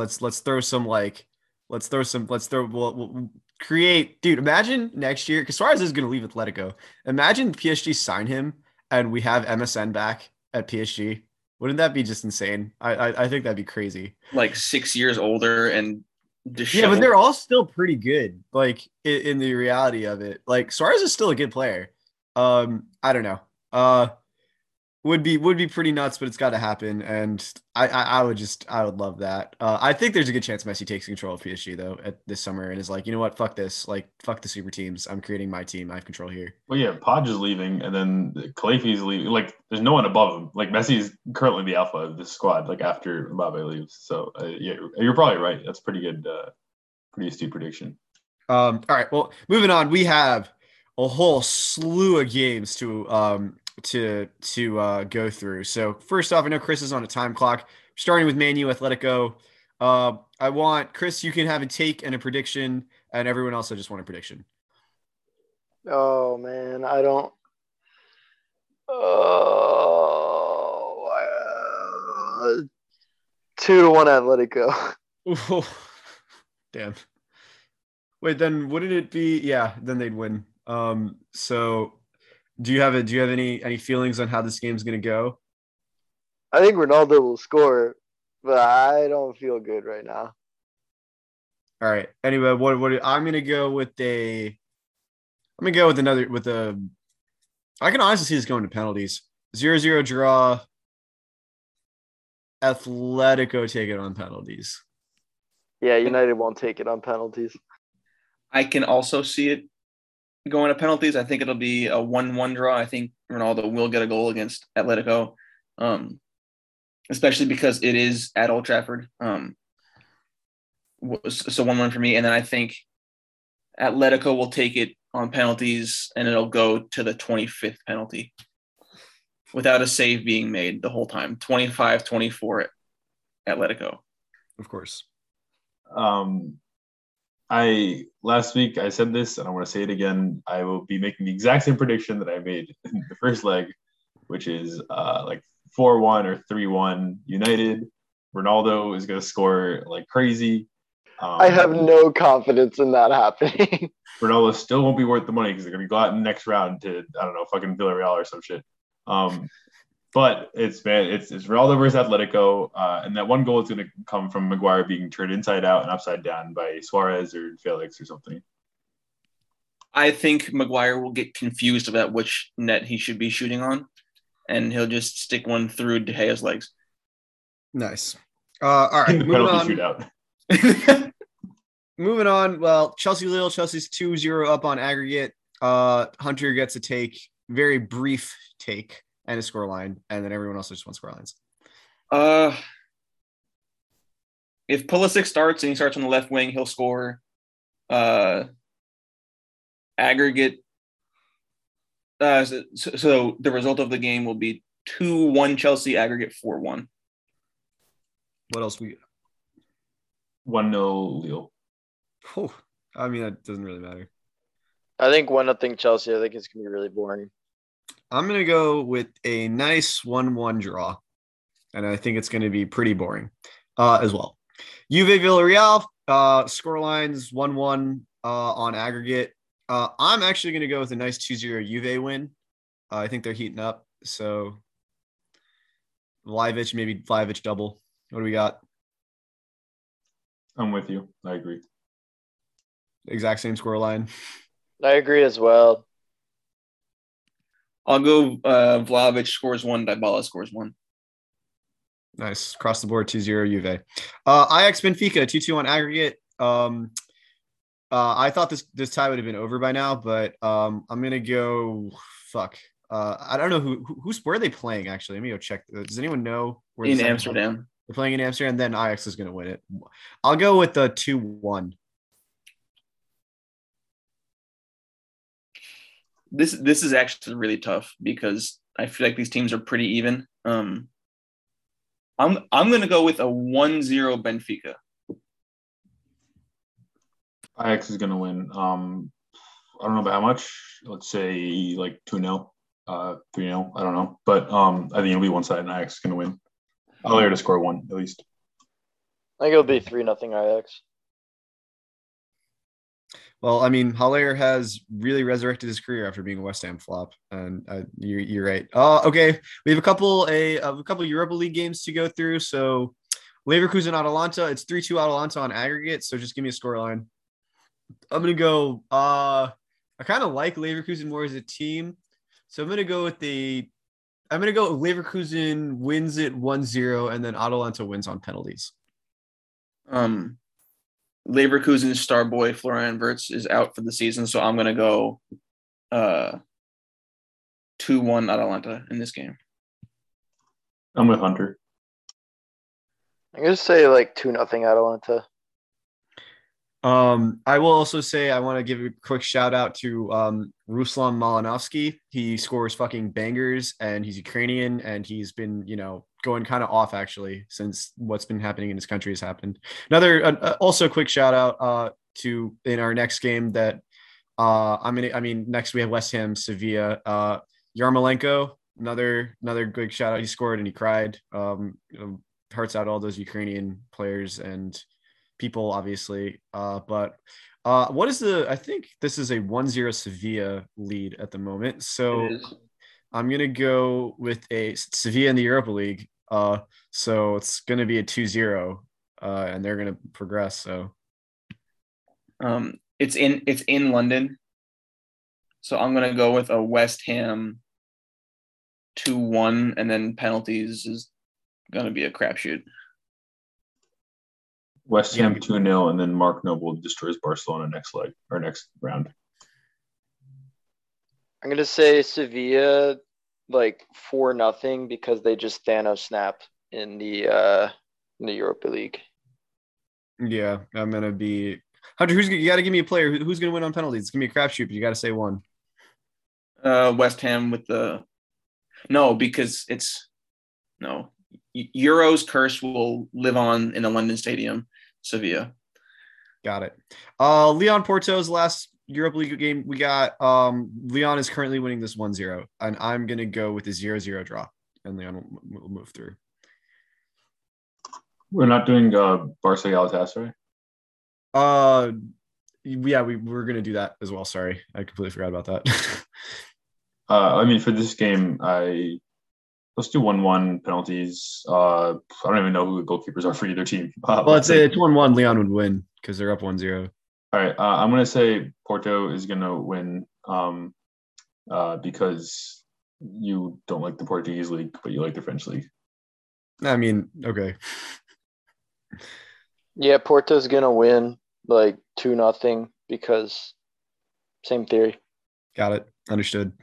create, dude. Imagine next year, because Suarez is going to leave Atletico. Imagine PSG sign him and we have MSN back at PSG. Wouldn't that be just insane? I think that'd be crazy. Like 6 years older and disheveled. Yeah, but they're all still pretty good. Like in the reality of it, like Suarez is still a good player. I don't know. Would be pretty nuts, but it's got to happen, and I would love that. I think there's a good chance Messi takes control of PSG though at this summer and is like, you know what, fuck this, like fuck the super teams. I'm creating my team. I have control here. Well, yeah, Podge is leaving, and then Khalifi's leaving. Like, there's no one above him. Like Messi is currently the alpha of this squad. Like after Mbappe leaves, so yeah, you're probably right. That's pretty good, pretty astute prediction. All right, well, moving on. We have a whole slew of games to go through. So first off, I know Chris is on a time clock. Starting with Man U Atletico. I want Chris, you can have a take and a prediction, and everyone else I just want a prediction. Oh man, I don't. 2-1 Atletico. Ooh, damn. Wait, then wouldn't it be? Yeah, then they'd win. So do you have any feelings on how this game's gonna go? I think Ronaldo will score, but I don't feel good right now. All right. Anyway, what I'm gonna go with I can honestly see this going to penalties. 0-0 draw. Atletico take it on penalties. Yeah, United won't take it on penalties. I can also see it going to penalties. I think it'll be a 1-1 draw. I think Ronaldo will get a goal against Atletico, especially because it is at Old Trafford. So 1-1 for me. And then I think Atletico will take it on penalties, and it'll go to the 25th penalty without a save being made the whole time. 25-24 Atletico. Of course. Last week I said this, and I want to say it again. I will be making the exact same prediction that I made in the first leg, which is like 4-1 or 3-1 United. Ronaldo is going to score like crazy. I have no confidence in that happening. Ronaldo still won't be worth the money because they're going to go out in the next round to, I don't know, fucking Villarreal or some shit. But it's Ronaldo versus Atletico, and that one goal is going to come from Maguire being turned inside out and upside down by Suarez or Felix or something. I think Maguire will get confused about which net he should be shooting on, and he'll just stick one through De Gea's legs. Nice. All right, In the moving penalty on. shootout. Moving on. Well, Chelsea-Lille. Chelsea's 2-0 up on aggregate. Hunter gets a take, very brief take, and a scoreline, and then everyone else just wants scorelines. If Pulisic starts and he starts on the left wing, he'll score. Aggregate. So the result of the game will be 2-1 Chelsea, aggregate 4-1. What else we got? 1-0 Lille. Oh, I mean, that doesn't really matter. I think 1-0 Chelsea. I think it's gonna be really boring. I'm gonna go with a nice 1-1 draw, and I think it's gonna be pretty boring, as well. Juve Villarreal, scorelines 1-1 on aggregate. I'm actually gonna go with a nice 2-0 Juve win. I think they're heating up, so maybe Vlahovic double. What do we got? I'm with you. I agree. Exact same scoreline. I agree as well. I'll go Vlahovic scores 1, Dybala scores 1. Nice. Across the board, 2-0 Juve. Ajax Benfica, 2-2 on aggregate. I thought this tie would have been over by now, but I'm gonna go I don't know where are they playing actually. Let me go check. Does anyone know where in Amsterdam? They're playing in Amsterdam, then Ajax is gonna win it. I'll go with the 2-1. This is actually really tough because I feel like these teams are pretty even. I'm gonna go with a 1-0 Benfica. Ajax is gonna win. I don't know by how much. Let's say like 2-0, 3-0. I don't know, but I think it'll be one side, and Ajax is gonna win. I'll to score 1 at least. I think it'll be 3-0 Ajax. Well, I mean, Haller has really resurrected his career after being a West Ham flop, and you're right. Okay, we have a couple Europa League games to go through. So, Leverkusen Atalanta, it's 3-2 Atalanta on aggregate. So just give me a scoreline. I'm gonna go. I kind of like Leverkusen more as a team, so I'm gonna go Leverkusen wins it 1-0, and then Atalanta wins on penalties. Leverkusen's star boy Florian Wirtz is out for the season, so I'm gonna go 2-1 Atalanta in this game. I'm with Hunter. I'm gonna say like 2-0 Atalanta. I will also say I want to give a quick shout out to Ruslan Malinovsky. He scores fucking bangers, and he's Ukrainian, and he's been, going kind of off actually since what's been happening in his country has happened. Another also quick shout out to in our next game that next we have West Ham Sevilla. Yarmolenko, another good shout out. He scored and he cried. Hearts out all those Ukrainian players and people, obviously. But what is I think this is a 1-0 Sevilla lead at the moment. So I'm going to go with a Sevilla in the Europa League. So it's going to be a 2-0 and they're going to progress. So it's in London. So I'm going to go with a West Ham 2-1, and then penalties is going to be a crapshoot. West Ham 2-0, and then Mark Noble destroys Barcelona next round. I'm gonna say Sevilla like 4-0 because they just Thanos snapped in the Europa League. Yeah, I'm gonna be Hunter. You got to give me a player who's gonna win on penalties. It's gonna be a crapshoot, but you got to say one. West Ham with because Euro's curse will live on in the London Stadium. Sevilla. Got it. Leon Porto's last Europa League game we got. Leon is currently winning this 1-0, and I'm going to go with a 0-0 draw, and Leon will move through. We're not doing Barca Galatasaray? Yeah, we're going to do that as well. Sorry, I completely forgot about that. For this game, let's do 1-1 penalties. I don't even know who the goalkeepers are for either team. Well, it's 1-1. Leon would win because they're up 1-0. All right, I'm gonna say Porto is gonna win because you don't like the Portuguese league, but you like the French league. I mean, okay. Yeah, Porto's gonna win like 2-0 because same theory. Got it. Understood.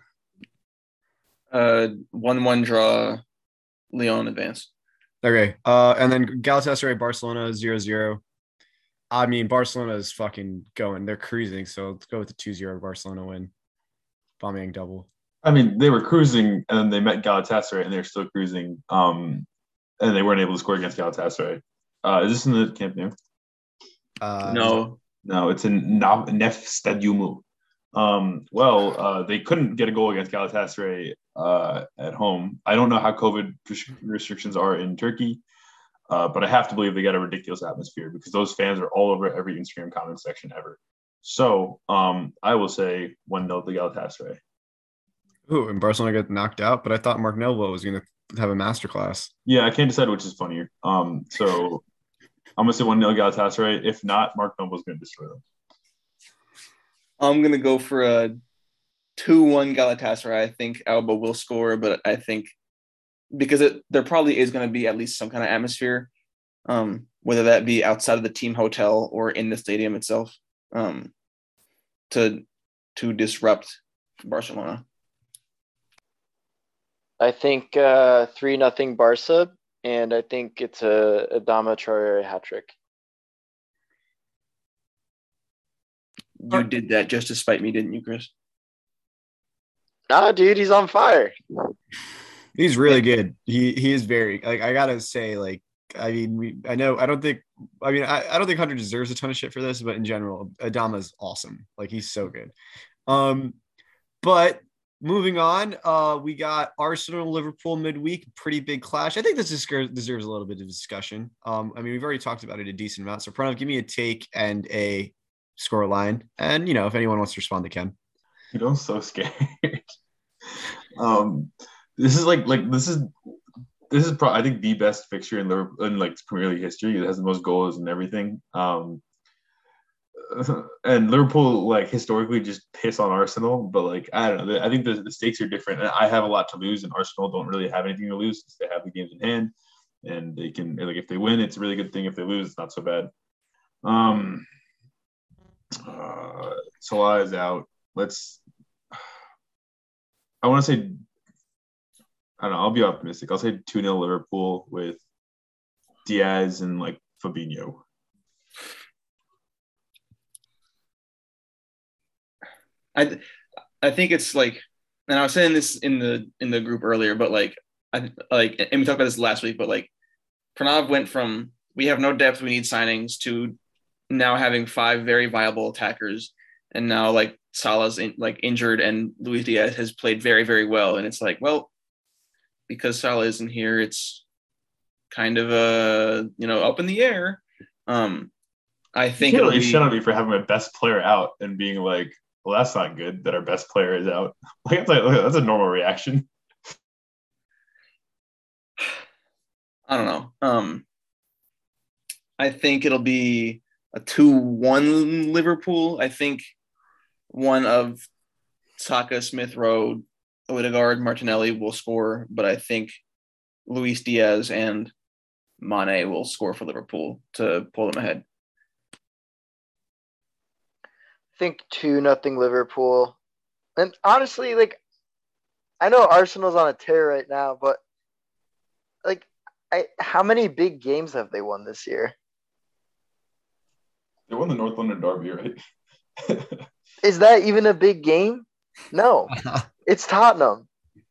1-1 draw. Lyon advance. Okay. And then Galatasaray, Barcelona 0-0. I mean, Barcelona is fucking going. They're cruising. So let's go with the 2-0 Barcelona win. Aubameyang double. I mean, they were cruising, and then they met Galatasaray, and they're still cruising. And they weren't able to score against Galatasaray. Is this in the Camp Nou? No. No, it's in Nef Stadium. They couldn't get a goal against Galatasaray at home. I don't know how COVID restrictions are in Turkey, but I have to believe they got a ridiculous atmosphere because those fans are all over every Instagram comment section ever. So I will say 1-0 to Galatasaray. Ooh, and Barcelona got knocked out, but I thought Mark Noble was going to have a masterclass. Yeah, I can't decide which is funnier. So I'm going to say 1-0 Galatasaray. If not, Mark Noble's going to destroy them. I'm going to go for a 2-1 Galatasaray. I think Alba will score, but I think because there probably is going to be at least some kind of atmosphere, whether that be outside of the team hotel or in the stadium itself, to disrupt Barcelona. I think 3-0 Barca, and I think it's a Adama Traore hat trick. You did that just to spite me, didn't you, Chris? Nah, dude, he's on fire. He's really good. He is very, like, I gotta say, like, I mean, I don't think Hunter deserves a ton of shit for this, but in general, Adama's awesome. Like, he's so good. But moving on, we got Arsenal Liverpool midweek, pretty big clash. I think this deserves a little bit of discussion. I mean, we've already talked about it a decent amount. So Pranav, give me a take and a score line, and if anyone wants to respond, they can. I'm so scared. This is probably, I think, the best fixture in Liverpool in like Premier League history. It has the most goals and everything. And Liverpool, like, historically just piss on Arsenal, but like, I don't know. I think the stakes are different. And I have a lot to lose, and Arsenal don't really have anything to lose since they have the games in hand, and they can, like, if they win, it's a really good thing. If they lose, it's not so bad. Salah is out. I want to say, I don't know, I'll be optimistic. I'll say 2-0 Liverpool with Diaz and like Fabinho. I think it's like, and I was saying this in the group earlier, but and we talked about this last week, but like Pranav went from we have no depth, we need signings, to now having 5 very viable attackers, and now like Salah's injured and Luis Diaz has played very, very well, and it's like, well, because Salah isn't here, it's kind of up in the air. I think it'll be shut on me for having my best player out and being like, well, that's not good that our best player is out. Like, that's a normal reaction. I don't know. I think it'll be a 2-1 Liverpool. I think one of Saka, Smith Rowe, Odegaard, Martinelli will score, but I think Luis Diaz and Mane will score for Liverpool to pull them ahead. I think 2-0 Liverpool. And honestly, like, I know Arsenal's on a tear right now, but like, how many big games have they won this year? They won the North London Derby, right? Is that even a big game? No. It's Tottenham.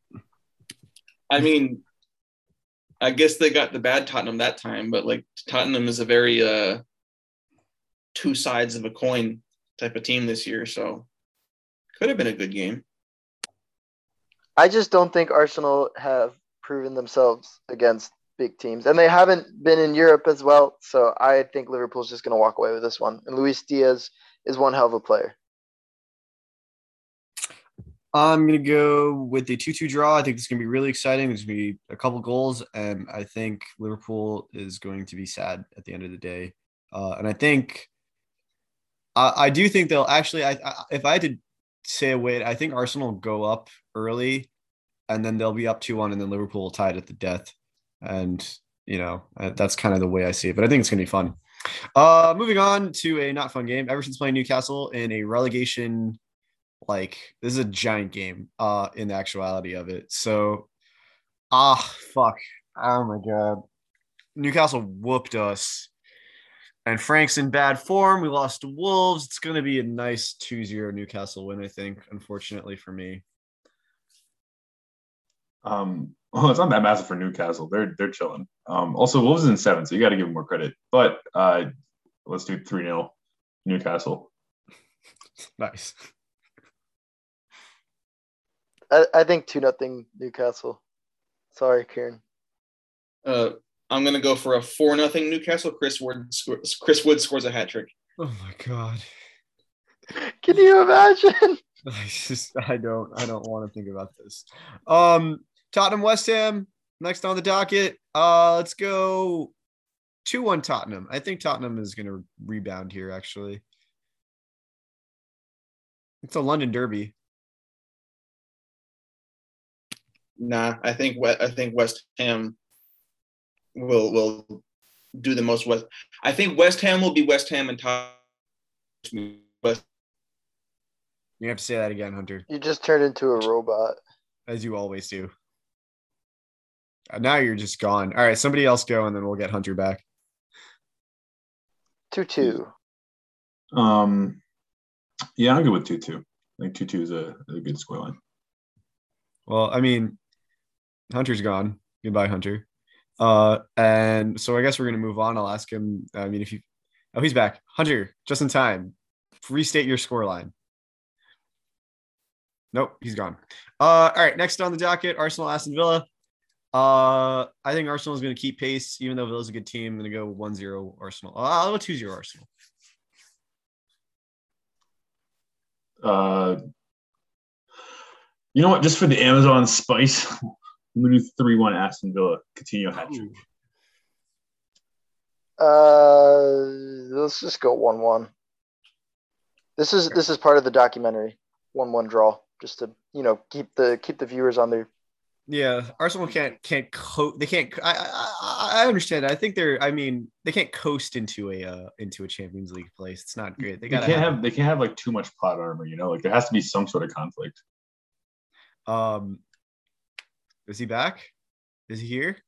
I mean, I guess they got the bad Tottenham that time, but like Tottenham is a very two sides of a coin type of team this year, so could have been a good game. I just don't think Arsenal have proven themselves against big teams, and they haven't been in Europe as well, so I think Liverpool's just going to walk away with this one, and Luis Diaz is one hell of a player. I'm going to go with the 2-2 draw. I think it's going to be really exciting. There's going to be a couple goals, and I think Liverpool is going to be sad at the end of the day. And I think I do think they'll actually. If I had to say a way, I think Arsenal will go up early, and then they'll be up 2-1, and then Liverpool will tie it at the death. And that's kind of the way I see it. But I think it's gonna be fun. Moving on to a not fun game. Everton's playing Newcastle in a relegation. Like, this is a giant game. In the actuality of it. So, fuck. Oh my god. Newcastle whooped us. And Frank's in bad form. We lost to Wolves. It's going to be a nice 2-0 Newcastle win, I think, unfortunately for me. Well, it's not that massive for Newcastle. They're chilling. Also, Wolves is in 7, so you got to give them more credit. But let's do 3-0 Newcastle. Nice. I think 2-0 Newcastle. Sorry, Kieran. I'm gonna go for a 4-0 Newcastle. Chris Wood scores a hat trick. Oh my god. Can you imagine? I don't want to think about this. Tottenham West Ham next on the docket. Let's go 2-1 Tottenham. I think Tottenham is gonna rebound here, actually. It's a London derby. Nah, I think West Ham will do the most. I think West Ham will be West Ham and Tottenham. You have to say that again, Hunter. You just turned into a robot. As you always do. Now you're just gone. All right, somebody else go, and then we'll get Hunter back. 2-2. Yeah, I'm good with 2-2. I think 2-2 is a good scoreline. Well, I mean, Hunter's gone. Goodbye, Hunter. And so I guess we're gonna move on. I'll ask him. I mean, he's back. Hunter, just in time. Restate your scoreline. Nope, he's gone. All right, next on the docket, Arsenal, Aston Villa. I think Arsenal is going to keep pace, even though Villa's a good team. I'm going to go 1-0 Arsenal. I'll go 2-0 Arsenal. You know what? Just for the Amazon spice, I'm going to do 3-1 Aston Villa. Coutinho hat trick. Let's just go 1-1. This is part of the documentary. 1-1 draw, just to keep the viewers on their. Yeah, Arsenal can't they can't. I understand. I think they can't coast into a Champions League place. It's not great. They can't have like too much plot armor. Like there has to be some sort of conflict. Is he back? Is he here?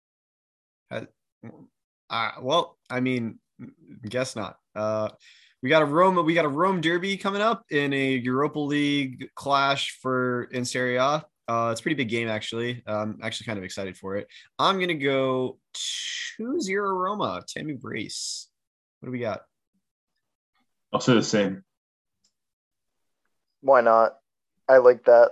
Well, I mean, guess not. We got a Rome derby coming up in a Europa League clash in Serie A. It's a pretty big game, actually. I'm actually kind of excited for it. I'm going to go 2-0 Roma. Tammy Brace. What do we got? I'll say the same. Why not? I like that.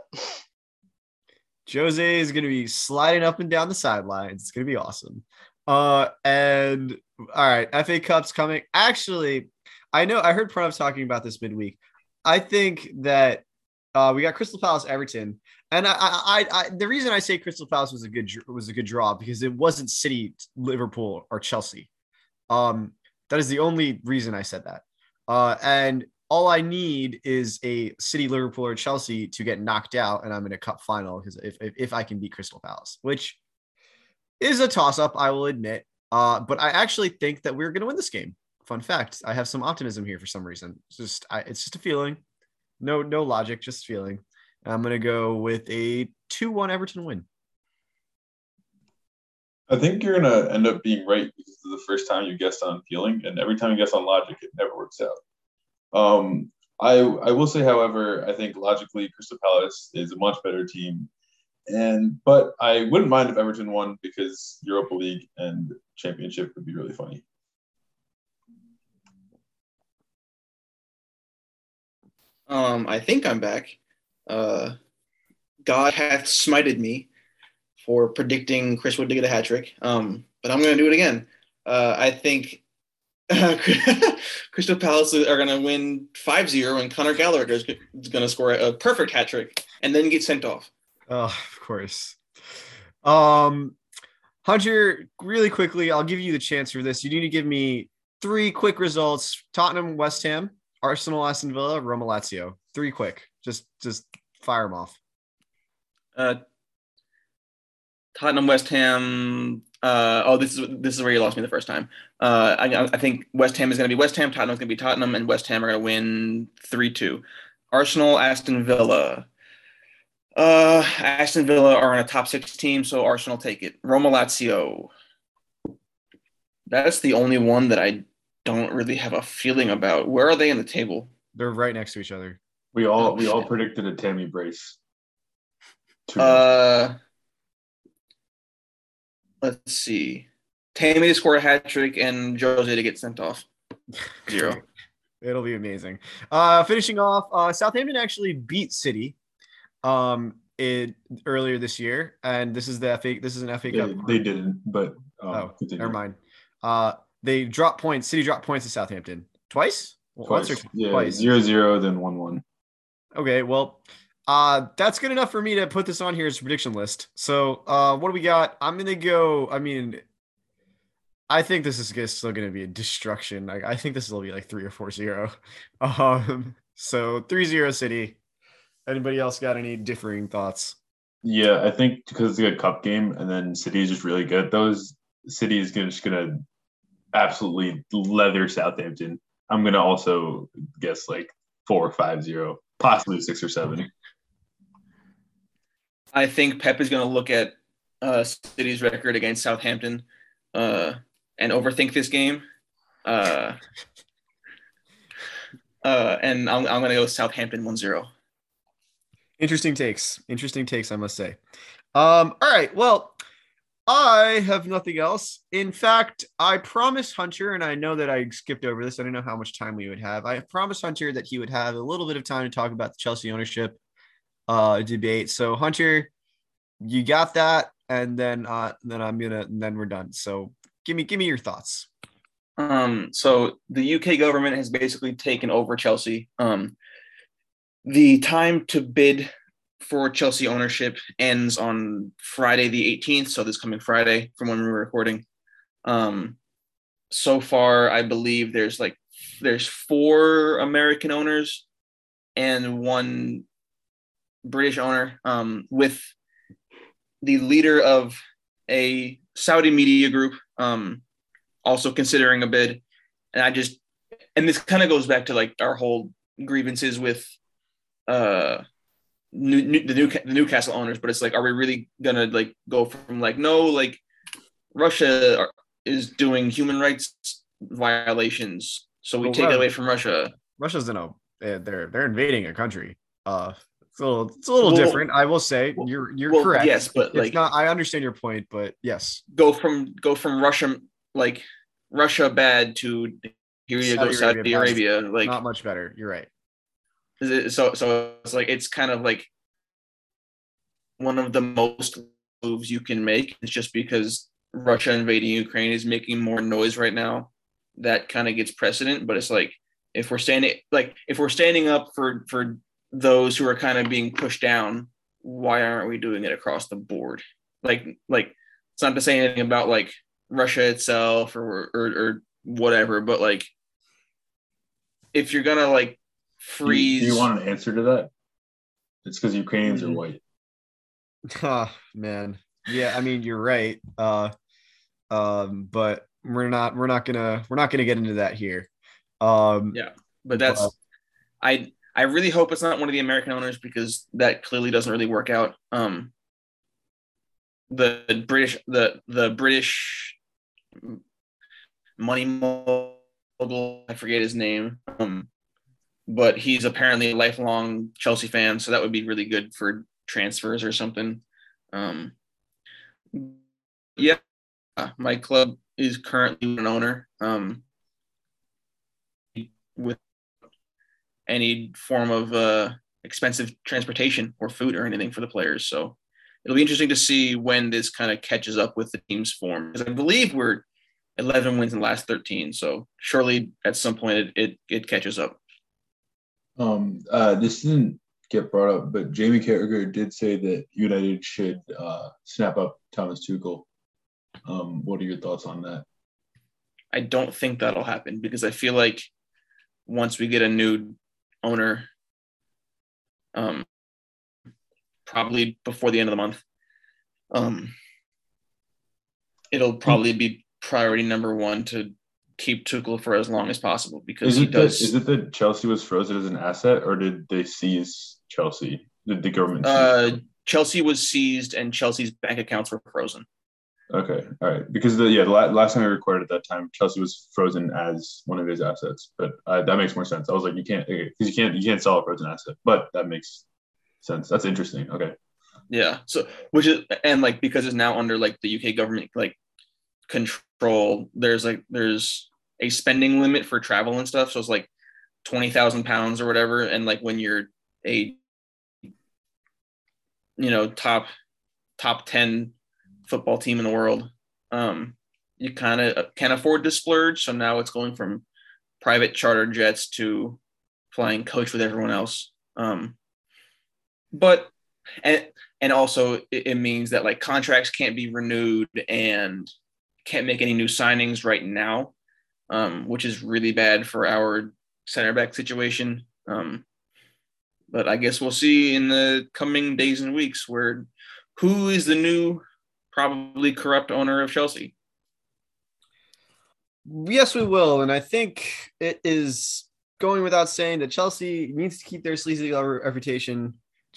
Jose is going to be sliding up and down the sidelines. It's going to be awesome. And all right, FA Cup's coming. Actually, I heard Pranav talking about this midweek. I think that we got Crystal Palace Everton, and I the reason I say Crystal Palace was a good draw because it wasn't City, Liverpool, or Chelsea. That is the only reason I said that. And all I need is a City, Liverpool, or Chelsea to get knocked out, and I'm in a cup final because if I can beat Crystal Palace, which is a toss-up, I will admit. But I actually think that we're going to win this game. Fun fact, I have some optimism here for some reason. It's just a feeling. No logic, just feeling. I'm going to go with a 2-1 Everton win. I think you're going to end up being right because this is the first time you guessed on feeling, and every time you guess on logic, it never works out. I will say, however, I think logically Crystal Palace is a much better team. But I wouldn't mind if Everton won because Europa League and Championship would be really funny. I think I'm back. God hath smited me for predicting Chris Wood to get a hat trick. But I'm going to do it again. I think Crystal Palace are going to win 5-0 and Conor Gallagher is going to score a perfect hat trick and then get sent off. Oh, of course. Hunter, really quickly, I'll give you the chance for this. You need to give me 3 quick results. Tottenham, West Ham, Arsenal, Aston Villa, Roma, Lazio. 3 quick. Just fire them off. Tottenham, West Ham. This is where you lost me the first time. I think West Ham is going to be West Ham. Tottenham is going to be Tottenham, and West Ham are going to win 3-2. Arsenal, Aston Villa. Aston Villa are in a top 6 team, so Arsenal take it. Roma, Lazio. That's the only one that I don't really have a feeling about. Where are they in the table? They're right next to each other. We all predicted a Tammy brace. Let's see. Tammy to score a hat trick and Jose to get sent off. 0. It'll be amazing. Finishing off, Southampton actually beat City earlier this year, and this is an FA Cup. They didn't, but never mind. They dropped points. City dropped points to Southampton twice. Twice. 0-0, then 1-1. Okay, well, that's good enough for me to put this on here as a prediction list. So, what do we got? I'm gonna go. I mean, I think this is still gonna be a destruction. I think this will be like 3 or 4-0. So 3-0 City. Anybody else got any differing thoughts? Yeah, I think because it's a cup game, and then City is just really good at those. City is just gonna absolutely leather Southampton. I'm gonna also guess like 4 or 5-0, possibly 6 or 7. I think Pep is going to look at City's record against Southampton and overthink this game. And I'm going to go with Southampton 1-0. Interesting takes, I must say. All right, well, I have nothing else. In fact, I promised Hunter, and I know that I skipped over this. I don't know how much time we would have. I promised Hunter that he would have a little bit of time to talk about the Chelsea ownership debate. So Hunter, you got that, and then we're done. So give me your thoughts. So the UK government has basically taken over Chelsea. The time to bid for Chelsea ownership ends on Friday the 18th, so this coming Friday from when we were recording. So far, I believe there's 4 American owners and 1 British owner, with the leader of a Saudi media group also considering a bid. And this kind of goes back to like our whole grievances with the Newcastle owners, but it's like, are we really gonna like go from like, no, like Russia is doing human rights violations, so we take it away from Russia. Russia's they're invading a country. It's a little different, I will say. You're correct. Yes, but it's not. I understand your point, but yes. Go from Russia, like Russia bad, to here you go Saudi Arabia, like not much better. You're right. So it's like, it's kind of like one of the most moves you can make. It's just because Russia invading Ukraine is making more noise right now, that kind of gets precedent. But it's like, if we're standing up for those who are kind of being pushed down, why aren't we doing it across the board? Like it's not to say anything about like Russia itself or whatever, but like, if you're gonna like freeze. Do you want an answer to that? It's because Ukrainians are white. Oh, man. Yeah, I mean, you're right. But we're not gonna get into that here. Yeah, but that's I really hope it's not one of the American owners, because that clearly doesn't really work out. The British money mogul, I forget his name. But he's apparently a lifelong Chelsea fan, so that would be really good for transfers or something. Yeah, my club is currently an owner with any form of expensive transportation or food or anything for the players. So it'll be interesting to see when this kind of catches up with the team's form, because I believe we're 11 wins in the last 13. So surely at some point it catches up. This didn't get brought up, but Jamie Carragher did say that United should snap up Thomas Tuchel. What are your thoughts on that? I don't think that'll happen, because I feel like once we get a new owner, probably before the end of the month, it'll probably be priority number one to keep Tuchel for as long as possible, because is it that Chelsea was frozen as an asset, or did they seize Chelsea? Did the government seize Chelsea was seized and Chelsea's bank accounts were frozen. Okay, all right. Because the last time I recorded at that time, Chelsea was frozen as one of his assets, but that makes more sense. I was like, you can't sell a frozen asset, but that makes sense. That's interesting. Okay. Yeah. So because it's now under like the UK government like control, there's a spending limit for travel and stuff. So it's like £20,000 or whatever, and like when you're a top 10 football team in the world, you kind of can't afford to splurge. So now it's going from private charter jets to flying coach with everyone else. But also it means that like contracts can't be renewed and can't make any new signings right now, which is really bad for our center back situation. But I guess we'll see in the coming days and weeks who is the new probably corrupt owner of Chelsea. Yes, we will. And I think it is going without saying that Chelsea needs to keep their sleazy reputation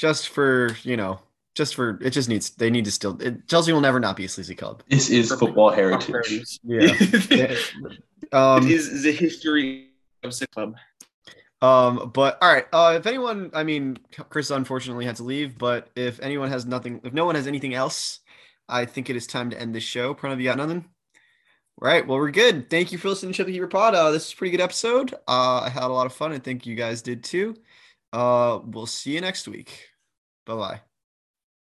they need to still, Chelsea will never not be a sleazy club. This is football heritage. Yeah. It is the history of the club. But all right. If anyone, Chris unfortunately had to leave, but if no one has anything else, I think it is time to end this show. Pranav, you got nothing? All right. Well, we're good. Thank you for listening to Chip the Keeper Pod. This is a pretty good episode. I had a lot of fun. I think you guys did too. We'll see you next week. Bye-bye.